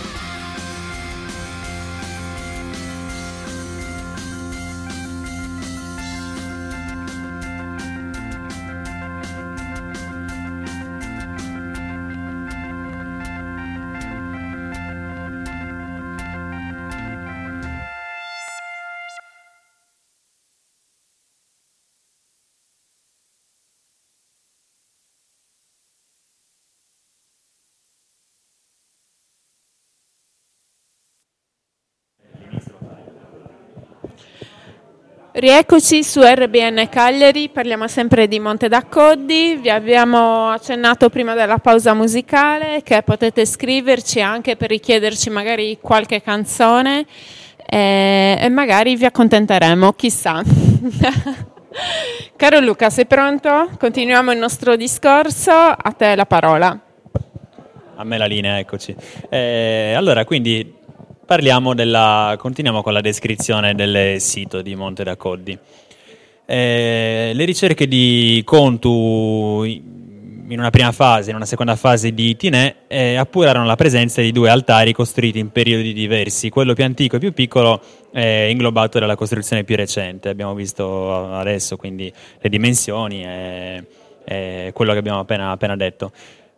Rieccoci su RBN Cagliari, parliamo sempre di Monte d'Accoddi. Vi abbiamo accennato prima della pausa musicale che potete scriverci anche per richiederci magari qualche canzone e magari vi accontenteremo, chissà. Caro Luca, sei pronto? Continuiamo il nostro discorso, a te la parola. A me la linea, eccoci. Allora, quindi continuiamo con la descrizione del sito di Monte d'Accoddi. Le ricerche di Contu in una prima fase, in una seconda fase di Tinè, appurarono la presenza di 2 altari costruiti in periodi diversi, quello più antico e più piccolo inglobato dalla costruzione più recente. Abbiamo visto adesso quindi le dimensioni e quello che abbiamo appena detto.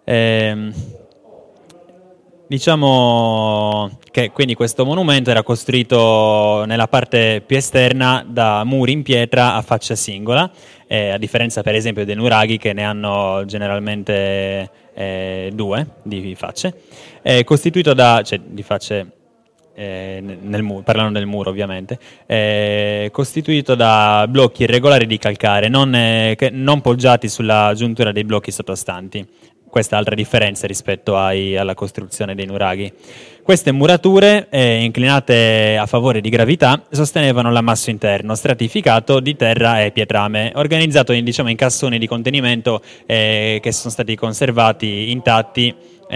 Diciamo che quindi questo monumento era costruito nella parte più esterna da muri in pietra a faccia singola, a differenza per esempio dei nuraghi che ne hanno generalmente 2 di facce, costituito da, cioè di facce parlando del muro ovviamente, costituito da blocchi irregolari di calcare, non poggiati sulla giuntura dei blocchi sottostanti. Questa è altra differenza rispetto alla costruzione dei nuraghi. Queste murature, inclinate a favore di gravità, sostenevano l'ammasso interno, stratificato di terra e pietrame, organizzato in cassoni di contenimento che sono stati conservati intatti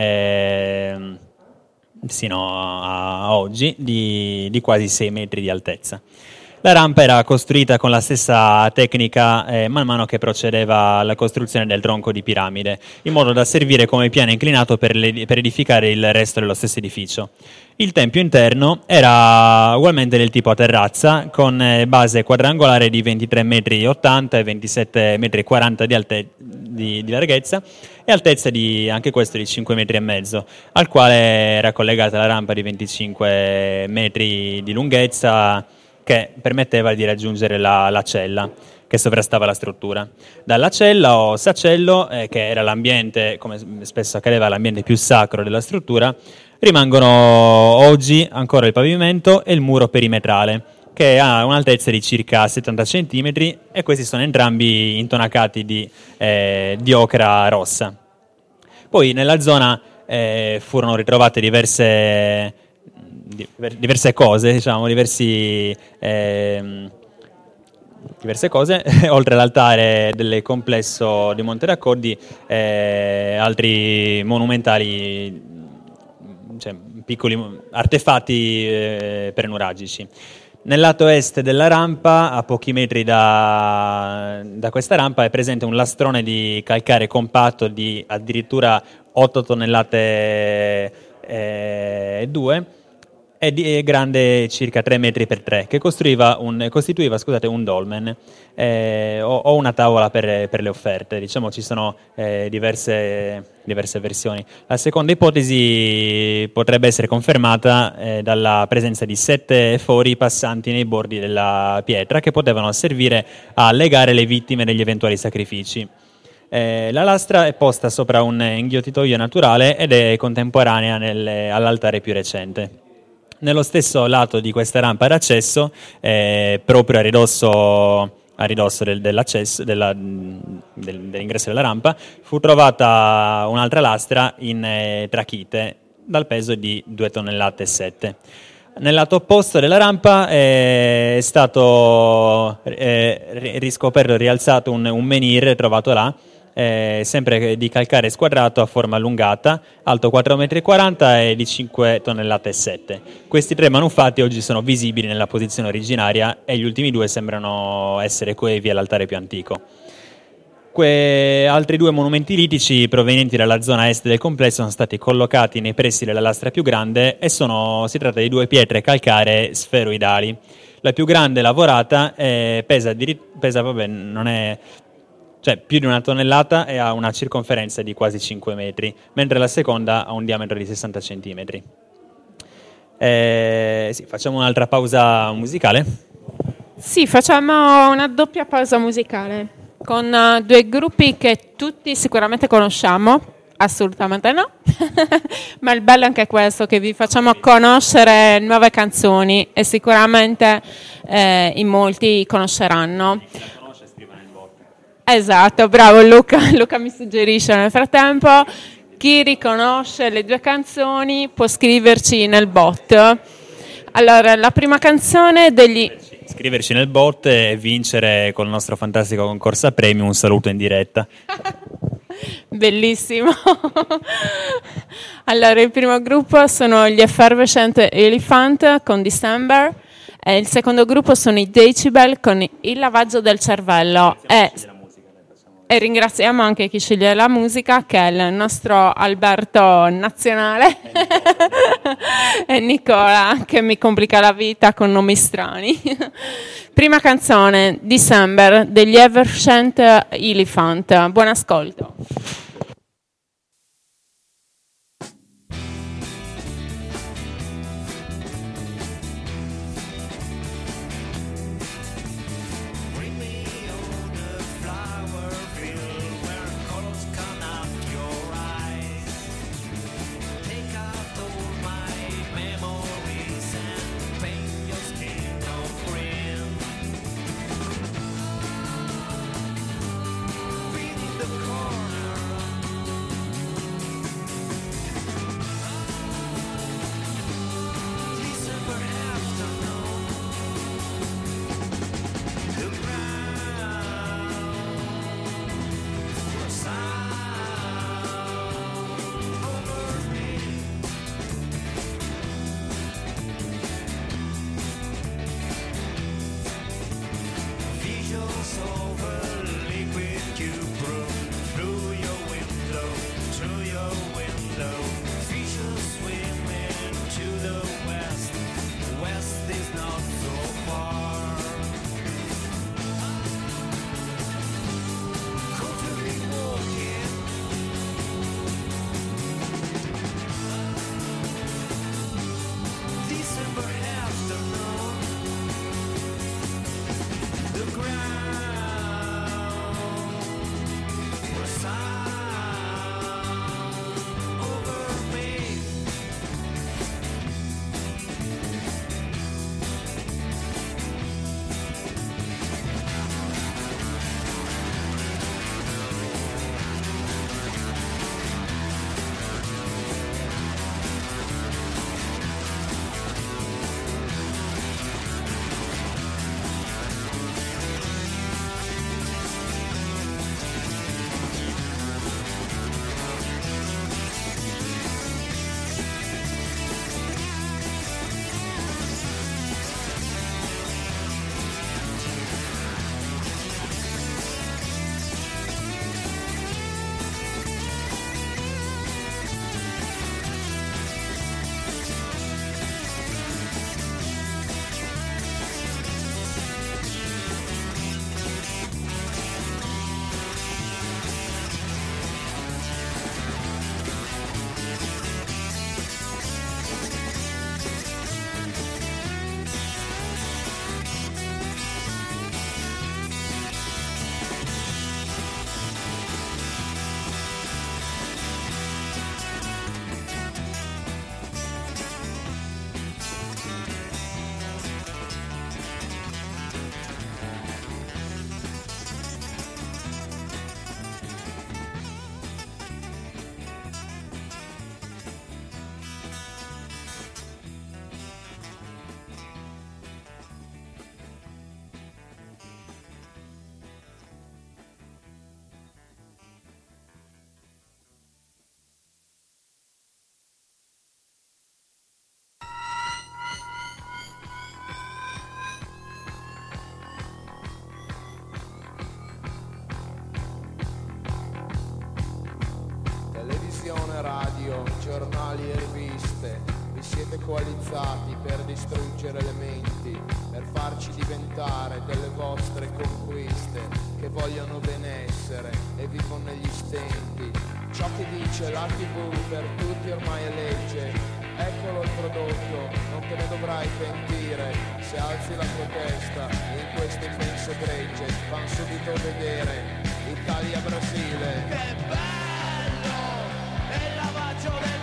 sino a oggi, di quasi 6 metri di altezza. La rampa era costruita con la stessa tecnica man mano che procedeva la costruzione del tronco di piramide, in modo da servire come piano inclinato per edificare il resto dello stesso edificio. Il tempio interno era ugualmente del tipo a terrazza, con base quadrangolare di 23,80 metri e 27,40 metri di larghezza e altezza anche questo di 5,5 metri, al quale era collegata la rampa di 25 metri di lunghezza, che permetteva di raggiungere la cella che sovrastava la struttura. Dalla cella o sacello, che era l'ambiente, come spesso accadeva, l'ambiente più sacro della struttura, rimangono oggi ancora il pavimento e il muro perimetrale, che ha un'altezza di circa 70 cm e questi sono entrambi intonacati di ocra rossa. Poi nella zona furono ritrovate diverse cose, diverse cose, oltre all'altare del complesso di Monte Raccordi, altri monumentali, piccoli artefatti prenuragici. Nel lato est della rampa, a pochi metri da questa rampa, è presente un lastrone di calcare compatto di addirittura 8 tonnellate e 2, è grande circa 3 metri per 3, che costituiva un dolmen o una tavola per le offerte. Ci sono diverse versioni. La seconda ipotesi potrebbe essere confermata dalla presenza di 7 fori passanti nei bordi della pietra che potevano servire a legare le vittime degli eventuali sacrifici. La lastra è posta sopra un inghiottitoio naturale ed è contemporanea all'altare più recente. Nello stesso lato di questa rampa d'accesso, proprio a ridosso dell'ingresso della rampa, fu trovata un'altra lastra in trachite dal peso di 2 tonnellate e 7. Nel lato opposto della rampa è stato riscoperto, rialzato un menhir trovato là, sempre di calcare squadrato a forma allungata, alto 4,40 metri e di 5 tonnellate e 7. Questi 3 manufatti oggi sono visibili nella posizione originaria e gli ultimi 2 sembrano essere coevi all'altare più antico. Altri 2 monumenti litici provenienti dalla zona est del complesso sono stati collocati nei pressi della lastra più grande e si tratta di 2 pietre calcaree sferoidali. La più grande lavorata pesa più di 1 tonnellata e ha una circonferenza di quasi 5 metri, mentre la seconda ha un diametro di 60 centimetri. Facciamo un'altra pausa musicale? Sì, facciamo una doppia pausa musicale con 2 gruppi che tutti sicuramente conosciamo, assolutamente no, ma il bello è anche questo, che vi facciamo conoscere nuove canzoni e sicuramente in molti conosceranno. Esatto, bravo Luca mi suggerisce nel frattempo. Chi riconosce le 2 canzoni può scriverci nel bot. Allora, la prima canzone scriverci nel bot e vincere col nostro fantastico concorso a premi un saluto in diretta. Bellissimo. Allora, il primo gruppo sono gli Effervescent Elephant con December e il secondo gruppo sono i Decibel con Il lavaggio del cervello. E ringraziamo anche chi sceglie la musica, che è il nostro Alberto nazionale e Nicola, che mi complica la vita con nomi strani. Prima canzone, December, degli Evershed Elephant. Buon ascolto. televisione, radio, giornali e riviste, vi siete coalizzati per distruggere le menti, per farci diventare delle vostre conquiste, che vogliono benessere e vivono negli stenti. Ciò che dice la TV per tutti ormai è legge, eccolo il prodotto, non te ne dovrai pentire, se alzi la protesta in questo immenso gregge, fan subito vedere Italia-Brasile. Che bello è il lavaggio del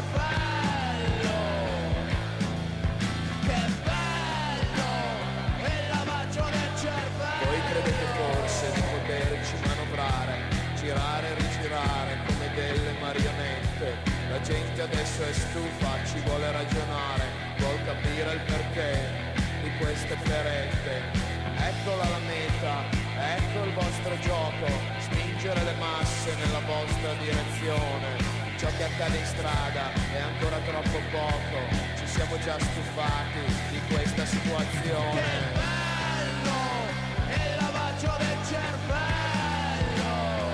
cervello, che bello è il lavaggio del cervello. Voi credete forse di poterci manovrare, girare e rigirare come delle marionette. La gente adesso è stufa, ci vuole ragionare, vuol capire il perché di queste ferette. Eccola la meta, ecco il vostro gioco, spingere le masse nella vostra direzione. Ciò che accade in strada è ancora troppo poco, ci siamo già stufati di questa situazione. Che bello è il lavaggio del cervello,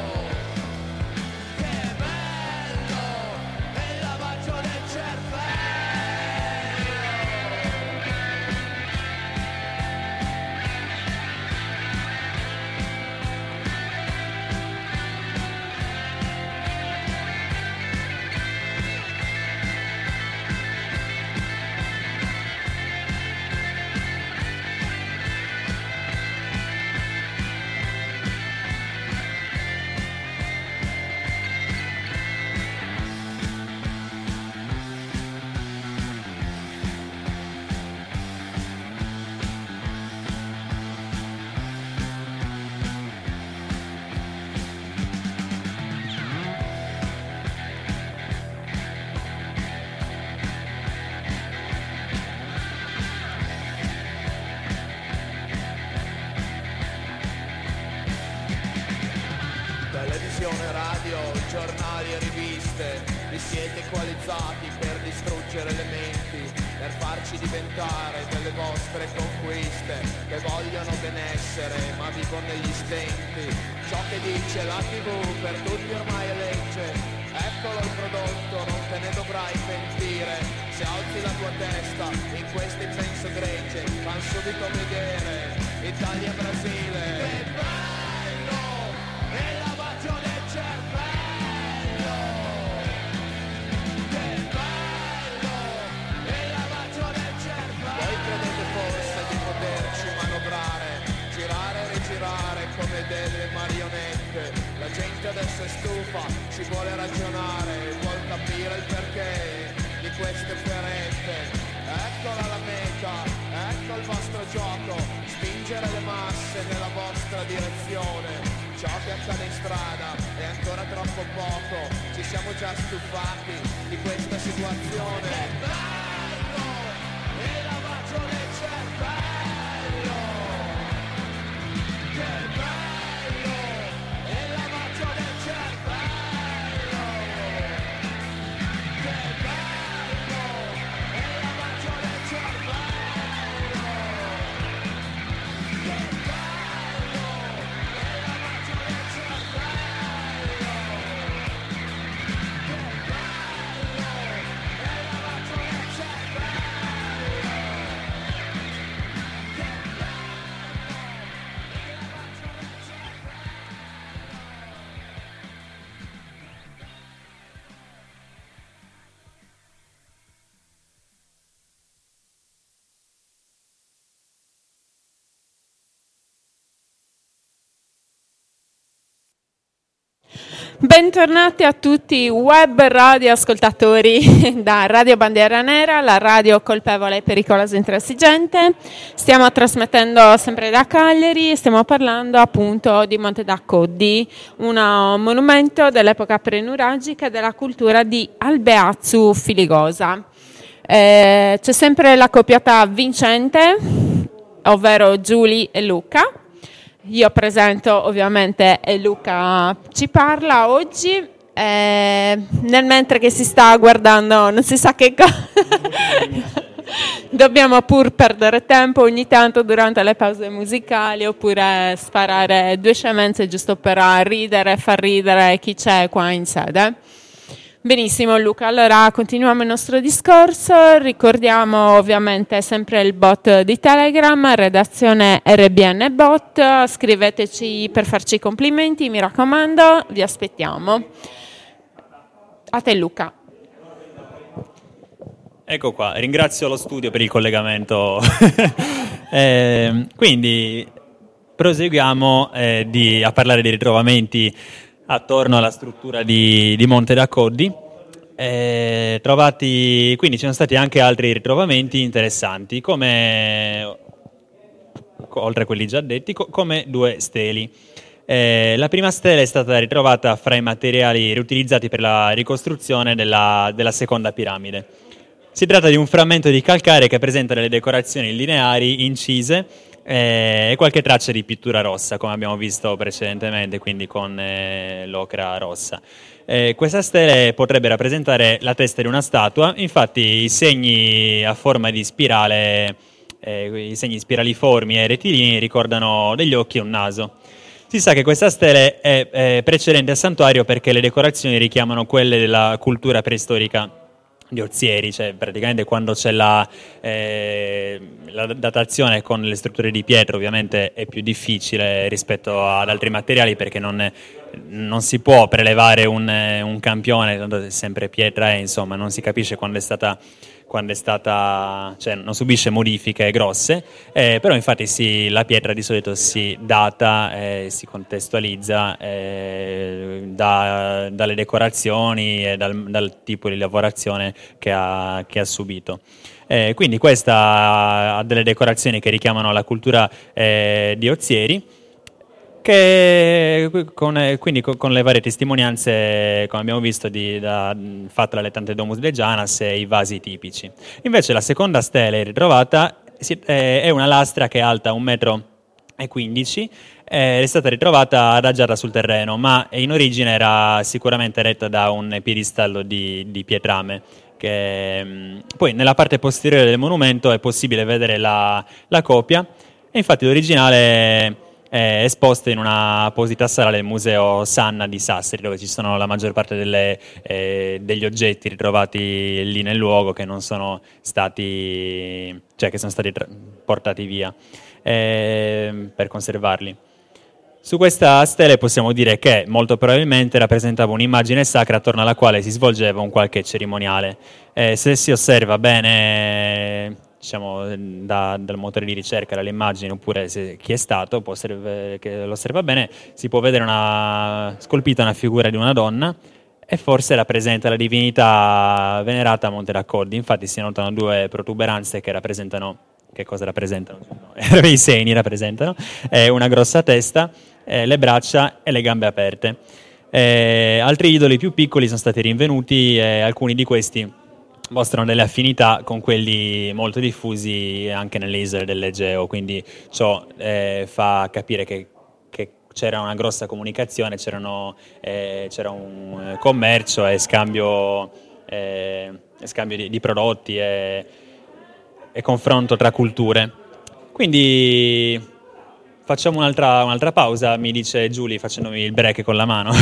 giornali e riviste, vi siete coalizzati per distruggere le menti, per farci diventare delle vostre conquiste, che vogliono benessere ma vivono negli stenti. Ciò che dice la TV per tutti ormai è legge, eccolo il prodotto, non te ne dovrai pentire. Se alzi la tua testa in questo immenso gregge, fan subito vedere Italia e Brasile. Che bello! E lavaggio del cervello! Che bello! E lavaggio del cervello! Voi credete forse di poterci manovrare, girare e rigirare come delle marionette? La gente adesso è stufa, ci vuole ragionare, vuol capire il perché di queste ferette. Eccola la meta, ecco il vostro gioco, spingere le masse nella vostra direzione. Ciò che accade in strada è ancora troppo poco, ci siamo già stufati di questa situazione. Che bello! E lavaggio del cervello! Che bello! E lavaggio del cervello! Che bello! E lavaggio del cervello! Che bello! E lavaggio del cervello! Che bello! E lavaggio del Bentornati a tutti i web radio ascoltatori da Radio Bandiera Nera, la radio colpevole e pericolosa intransigente. Stiamo trasmettendo sempre da Cagliari e stiamo parlando appunto di Monte d'Accoddi, un monumento dell'epoca prenuragica della cultura di Albeazzu Filigosa. C'è sempre la coppiata vincente, ovvero Giulia e Luca. Io presento ovviamente e Luca ci parla oggi, nel mentre che si sta guardando non si sa che cosa. Dobbiamo pur perdere tempo ogni tanto durante le pause musicali oppure sparare due scemenze giusto per ridere e far ridere chi c'è qua in sede. Benissimo Luca, allora continuiamo il nostro discorso, ricordiamo ovviamente sempre il bot di Telegram, redazione RBN Bot, scriveteci per farci i complimenti, mi raccomando, vi aspettiamo. A te Luca. Ecco qua, ringrazio lo studio per il collegamento. Quindi proseguiamo a parlare dei ritrovamenti attorno alla struttura di Monte d'Accoddi. Trovati, quindi ci sono stati anche altri ritrovamenti interessanti, come oltre a quelli già detti, come due steli. La prima stela è stata ritrovata fra i materiali riutilizzati per la ricostruzione della seconda piramide. Si tratta di un frammento di calcare che presenta delle decorazioni lineari incise e qualche traccia di pittura rossa, come abbiamo visto precedentemente, quindi con l'ocra rossa. Questa stele potrebbe rappresentare la testa di una statua, infatti i segni a forma di spirale, i segni spiraliformi e rettilini ricordano degli occhi e un naso. Si sa che questa stele è precedente al santuario perché le decorazioni richiamano quelle della cultura preistorica di Ozieri, cioè praticamente quando c'è la datazione con le strutture di pietra ovviamente è più difficile rispetto ad altri materiali perché non si può prelevare un campione, tanto è sempre pietra e insomma non si capisce quando è stata, cioè non subisce modifiche grosse, però infatti la pietra di solito si data, si contestualizza dalle decorazioni e dal tipo di lavorazione che ha subito. Quindi questa ha delle decorazioni che richiamano la cultura di Ozieri, che quindi con le varie testimonianze, come abbiamo visto, fatte dalle tante Domus Legianas e i vasi tipici. Invece la seconda stele ritrovata è una lastra che è alta 1,60 metro 2015, è stata ritrovata adagiata sul terreno, ma in origine era sicuramente retta da un piedistallo di pietrame. Poi nella parte posteriore del monumento è possibile vedere la copia, e infatti l'originale è esposta in una apposita sala del Museo Sanna di Sassari, dove ci sono la maggior parte degli oggetti ritrovati lì nel luogo che non sono stati, cioè che sono stati portati via per conservarli. Su questa stele possiamo dire che molto probabilmente rappresentava un'immagine sacra attorno alla quale si svolgeva un qualche cerimoniale. Se si osserva bene, diciamo, dal motore di ricerca dalle immagini, oppure chi è stato che lo osserva bene, si può vedere scolpita una figura di una donna, e forse rappresenta la divinità venerata a Monte Raccordi. Infatti si notano due protuberanze che rappresentano, che cosa rappresentano? I seni rappresentano, una grossa testa, le braccia e le gambe aperte. Altri idoli più piccoli sono stati rinvenuti, e alcuni di questi mostrano delle affinità con quelli molto diffusi anche nelle isole dell'Egeo, quindi ciò fa capire che c'era una grossa comunicazione, c'era un commercio e scambio di prodotti e confronto tra culture. Quindi facciamo un'altra pausa, mi dice Giulia facendomi il break con la mano.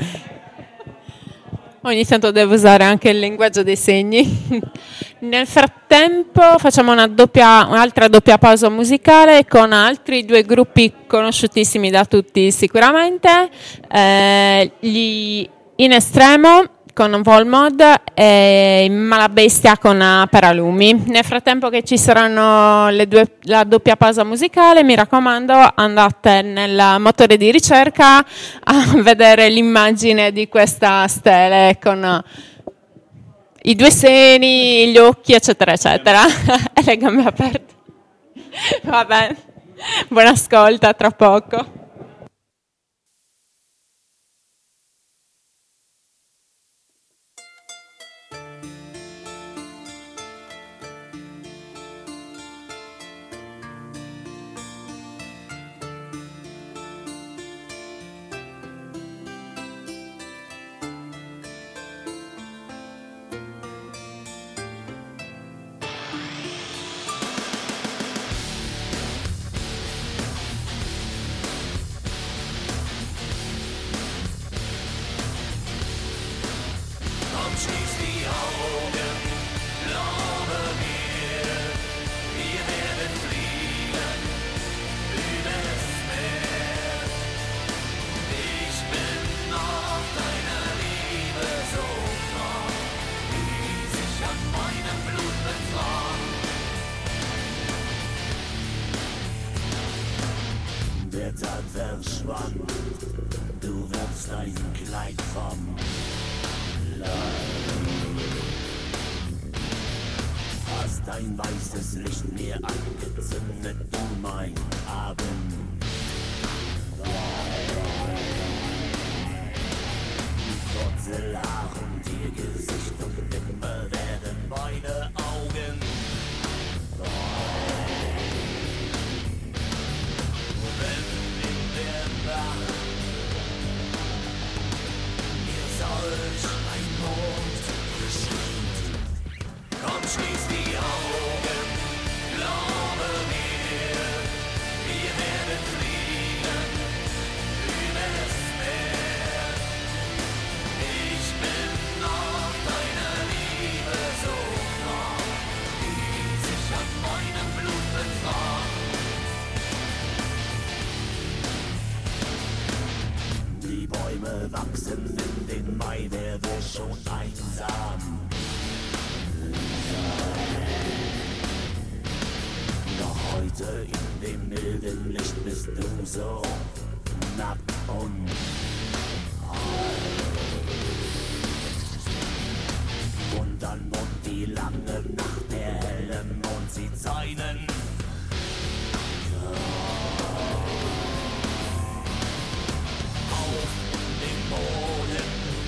Ogni tanto devo usare anche il linguaggio dei segni. Nel frattempo facciamo un'altra doppia pausa musicale con altri due gruppi conosciutissimi da tutti sicuramente, gli In Estremo con Volmod e Malabestia con Paralumi. Nel frattempo che ci saranno la doppia pausa musicale, mi raccomando, andate nel motore di ricerca a vedere l'immagine di questa stele con i due seni, gli occhi, eccetera, eccetera, e le gambe aperte. Vabbè, buon ascolto, a tra poco. Verschwand, du wirst ein Kleid vom Leib. Hast ein weißes Licht mir angezündet, du mein Abend. Wurzelhaar und ihr Gesicht und immer werden meine Augen. Komm, schließ die Augen, glaube mir, wir werden fliegen übers Meer. Ich bin nach deiner Liebe so nah, wie sich an meinem Blut betrag. Die Bäume wachsen in den Mai, wer will schon einsam? Doch heute in dem milden Licht bist du so nackt und Mund an Mund die lange Nacht, der helle Mond sieht seinen auf dem Boden.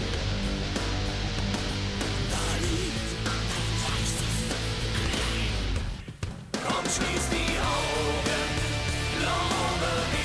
Da liegt ein weißes Kleid. Komm, schließ die Augen, glaube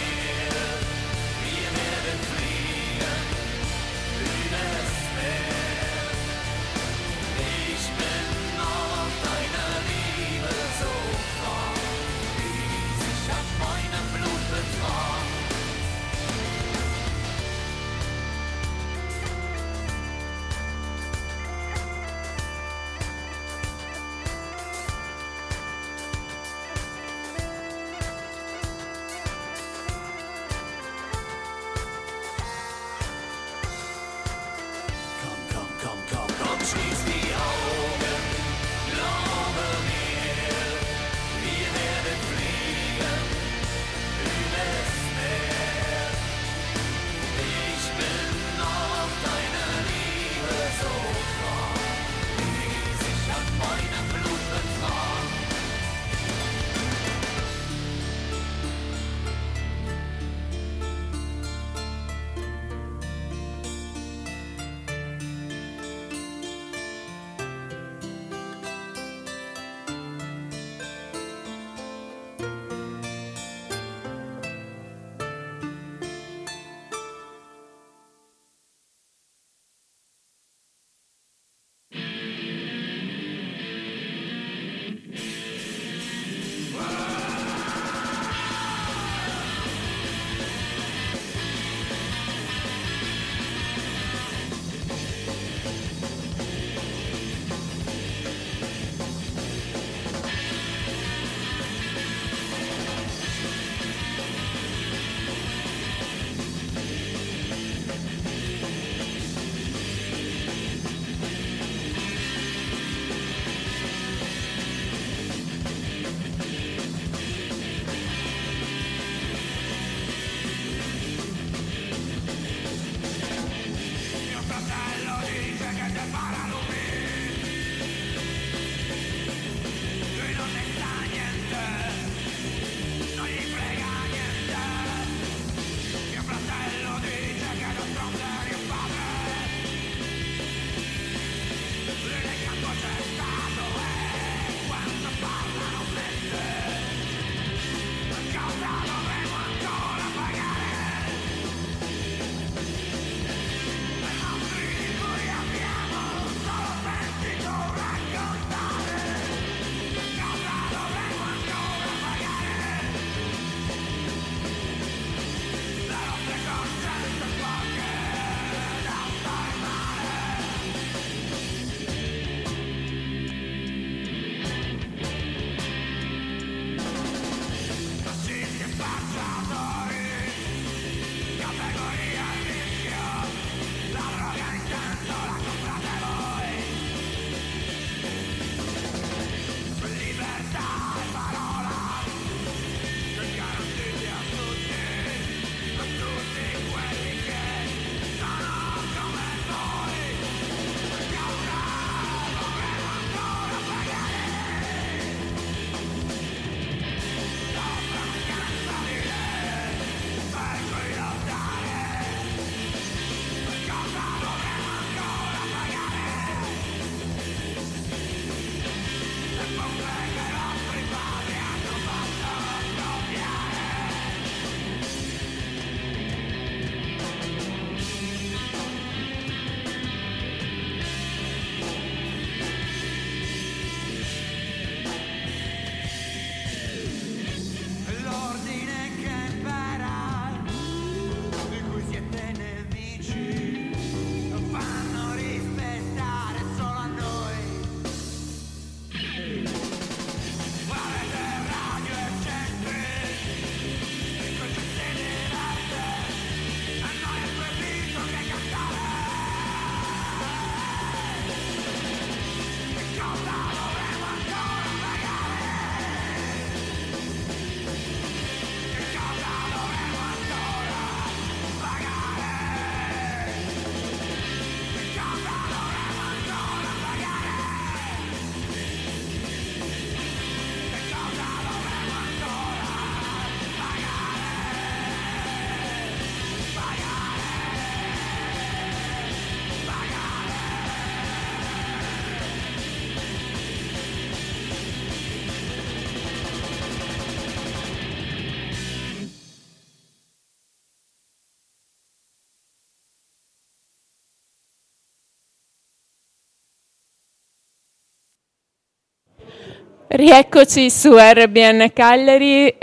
Rieccoci su RBN Cagliari,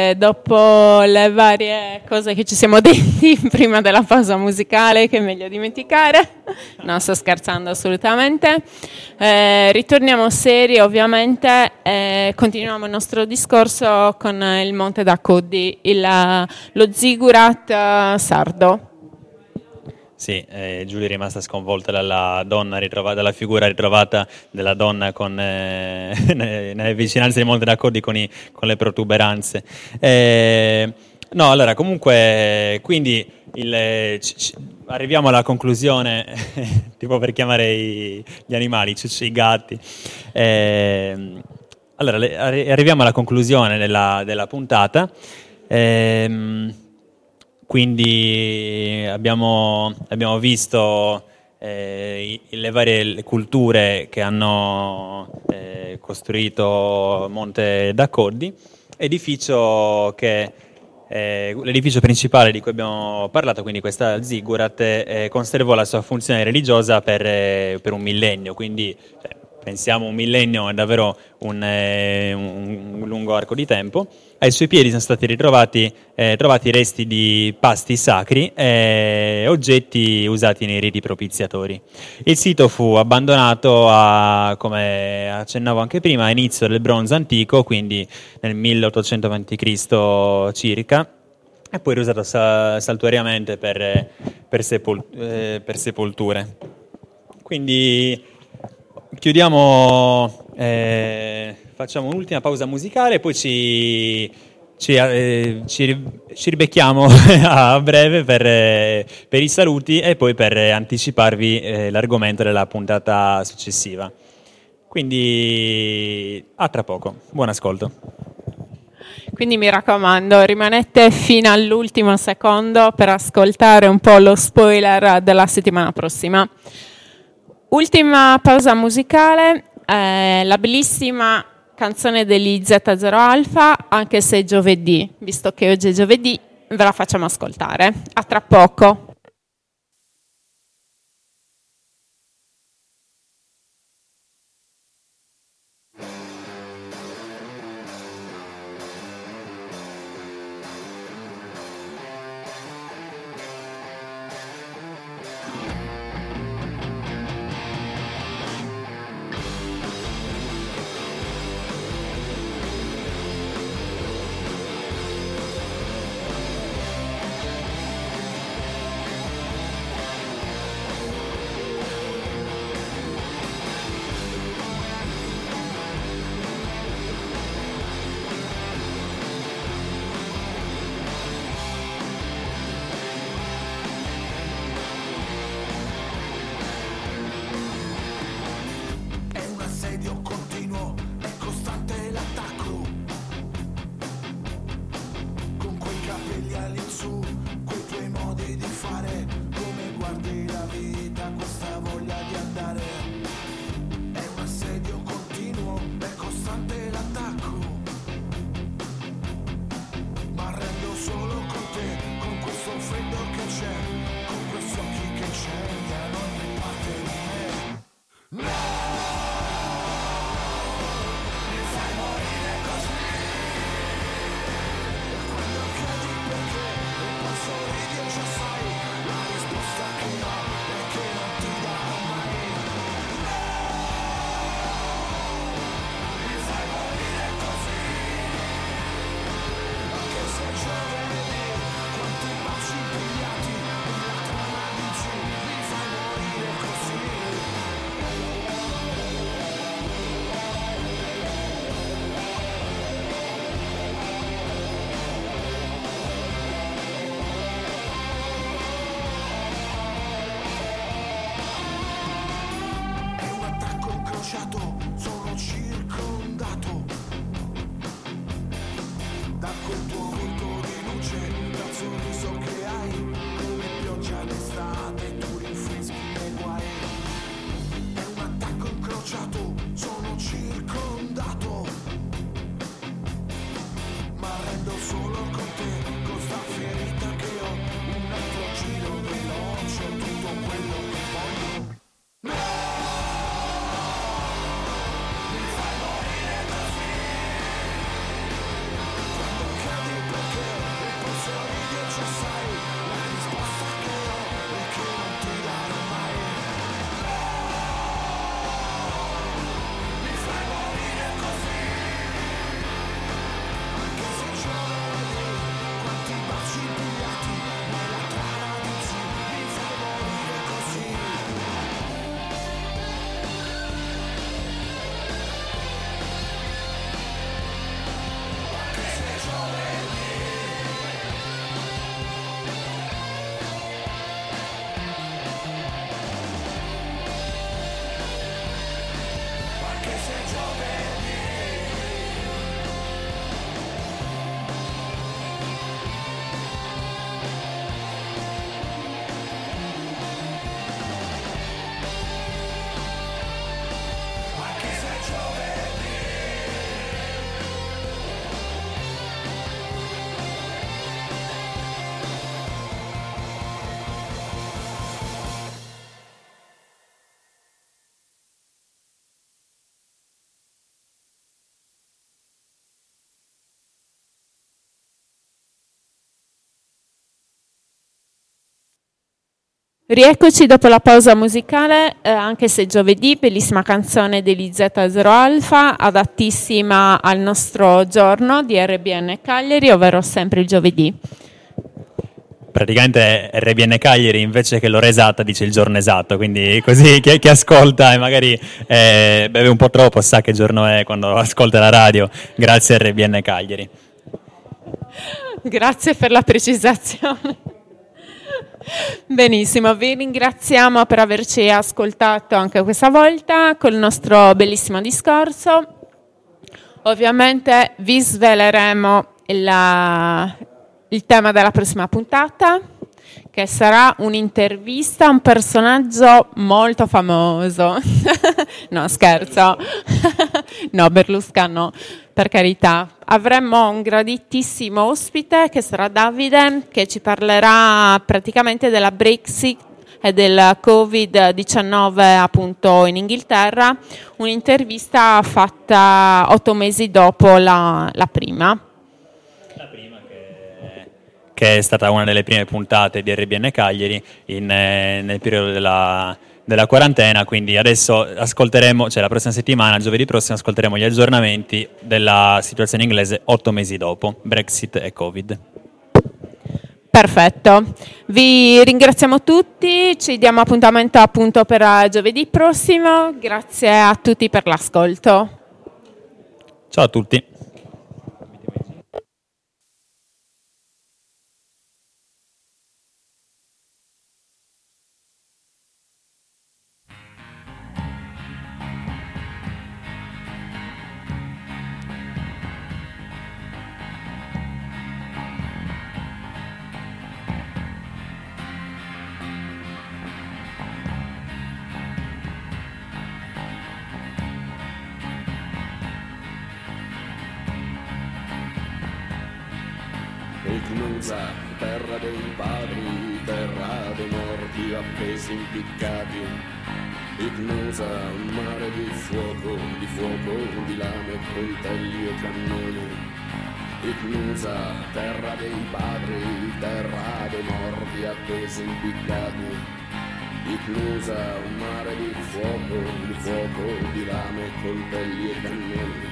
dopo le varie cose che ci siamo detti prima della pausa musicale che è meglio dimenticare, no, sto scherzando assolutamente, ritorniamo seri ovviamente e continuiamo il nostro discorso con il Monte d'Accoddi, lo zigurat sardo. Sì, Giulia è rimasta sconvolta dalla figura ritrovata della donna con, nelle vicinanze di Monte d'Accoddi con le protuberanze. No, allora, comunque, quindi arriviamo alla conclusione, tipo per chiamare gli animali, i gatti. Allora, arriviamo alla conclusione della puntata. Quindi abbiamo visto le varie culture che hanno costruito Monte d'Accoddi, l'edificio principale di cui abbiamo parlato, quindi questa ziggurat, conservò la sua funzione religiosa per un millennio, quindi pensiamo un millennio è davvero un lungo arco di tempo. Ai suoi piedi sono stati trovati resti di pasti sacri e oggetti usati nei riti propiziatori. Il sito fu abbandonato come accennavo anche prima, a inizio del Bronzo Antico, quindi nel 1800 a.C. circa, e poi riusato saltuariamente per sepolture. Quindi chiudiamo, facciamo un'ultima pausa musicale, poi ci ci ribecchiamo a breve per i saluti e poi per anticiparvi l'argomento della puntata successiva. Quindi a tra poco, buon ascolto. Quindi mi raccomando, rimanete fino all'ultimo secondo per ascoltare un po' lo spoiler della settimana prossima. Ultima pausa musicale, la bellissima canzone degli Z0 Alpha, anche se è giovedì, visto che oggi è giovedì, ve la facciamo ascoltare. A tra poco. Sono circondato da quel tuo volto di luce, dal sorriso che hai, come pioggia d'estate, tu rinfreschi i guai. È un attacco incrociato, sono circondato, ma rendo solo con te, con sta ferita che ho, un altro giro veloce, tutto quello che voglio. Rieccoci dopo la pausa musicale, anche se giovedì, bellissima canzone degli Z0 Alpha, adattissima al nostro giorno di RBN Cagliari, ovvero sempre il giovedì. Praticamente RBN Cagliari invece che l'ora esatta dice il giorno esatto, quindi così chi ascolta e magari beve un po' troppo sa che giorno è quando ascolta la radio. Grazie RBN Cagliari. Grazie per la precisazione. Benissimo, vi ringraziamo per averci ascoltato anche questa volta col nostro bellissimo discorso. Ovviamente vi sveleremo il tema della prossima puntata, che sarà un'intervista a un personaggio molto famoso. No, scherzo. No, Berlusca no, per carità. Avremo un graditissimo ospite che sarà Davide, che ci parlerà praticamente della Brexit e del Covid-19 appunto in Inghilterra, un'intervista fatta 8 mesi dopo la prima. Che è stata una delle prime puntate di RBN Cagliari nel periodo della quarantena, quindi adesso ascolteremo, cioè la prossima settimana, giovedì prossimo, ascolteremo gli aggiornamenti della situazione inglese 8 mesi dopo, Brexit e Covid. Perfetto, vi ringraziamo tutti, ci diamo appuntamento appunto per giovedì prossimo, grazie a tutti per l'ascolto. Ciao a tutti. Ignusa, terra dei padri, terra dei morti appesi impiccati. Ignusa, mare di fuoco, di lame, coltelli e cannoni. Ignusa, terra dei padri, terra dei morti appesi impiccati. Ignusa, un mare di fuoco, di lame, coltelli e cannoni.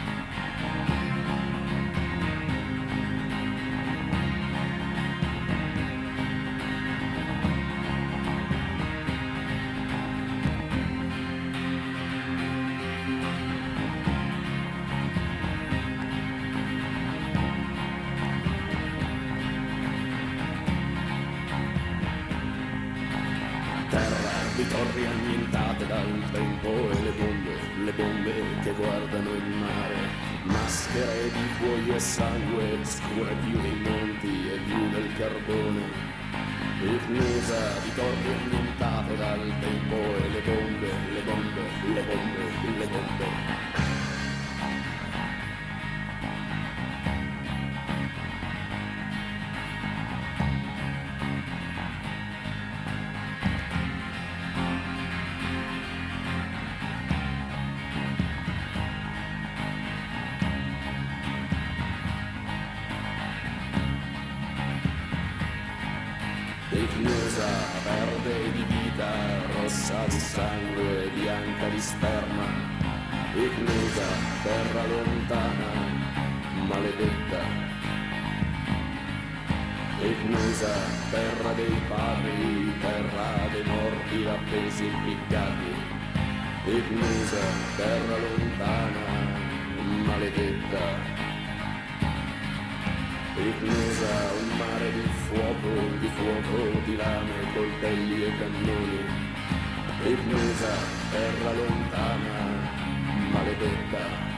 Di torri annientate dal tempo e le bombe che guardano il mare, maschere di cuoio e sangue, scure più dei monti e più del carbone. Ignusa di torri annientate dal tempo e le bombe. Ignusa, verde di vita, rossa di sangue, bianca di sperma. Ignusa, terra lontana, maledetta. Ignusa, terra dei padri, terra dei morti appesi impiccati. Ignusa, terra lontana, maledetta. Ignusa, un mare di fuoco, di lame, coltelli e cannoni. Ignusa, terra lontana, maledetta.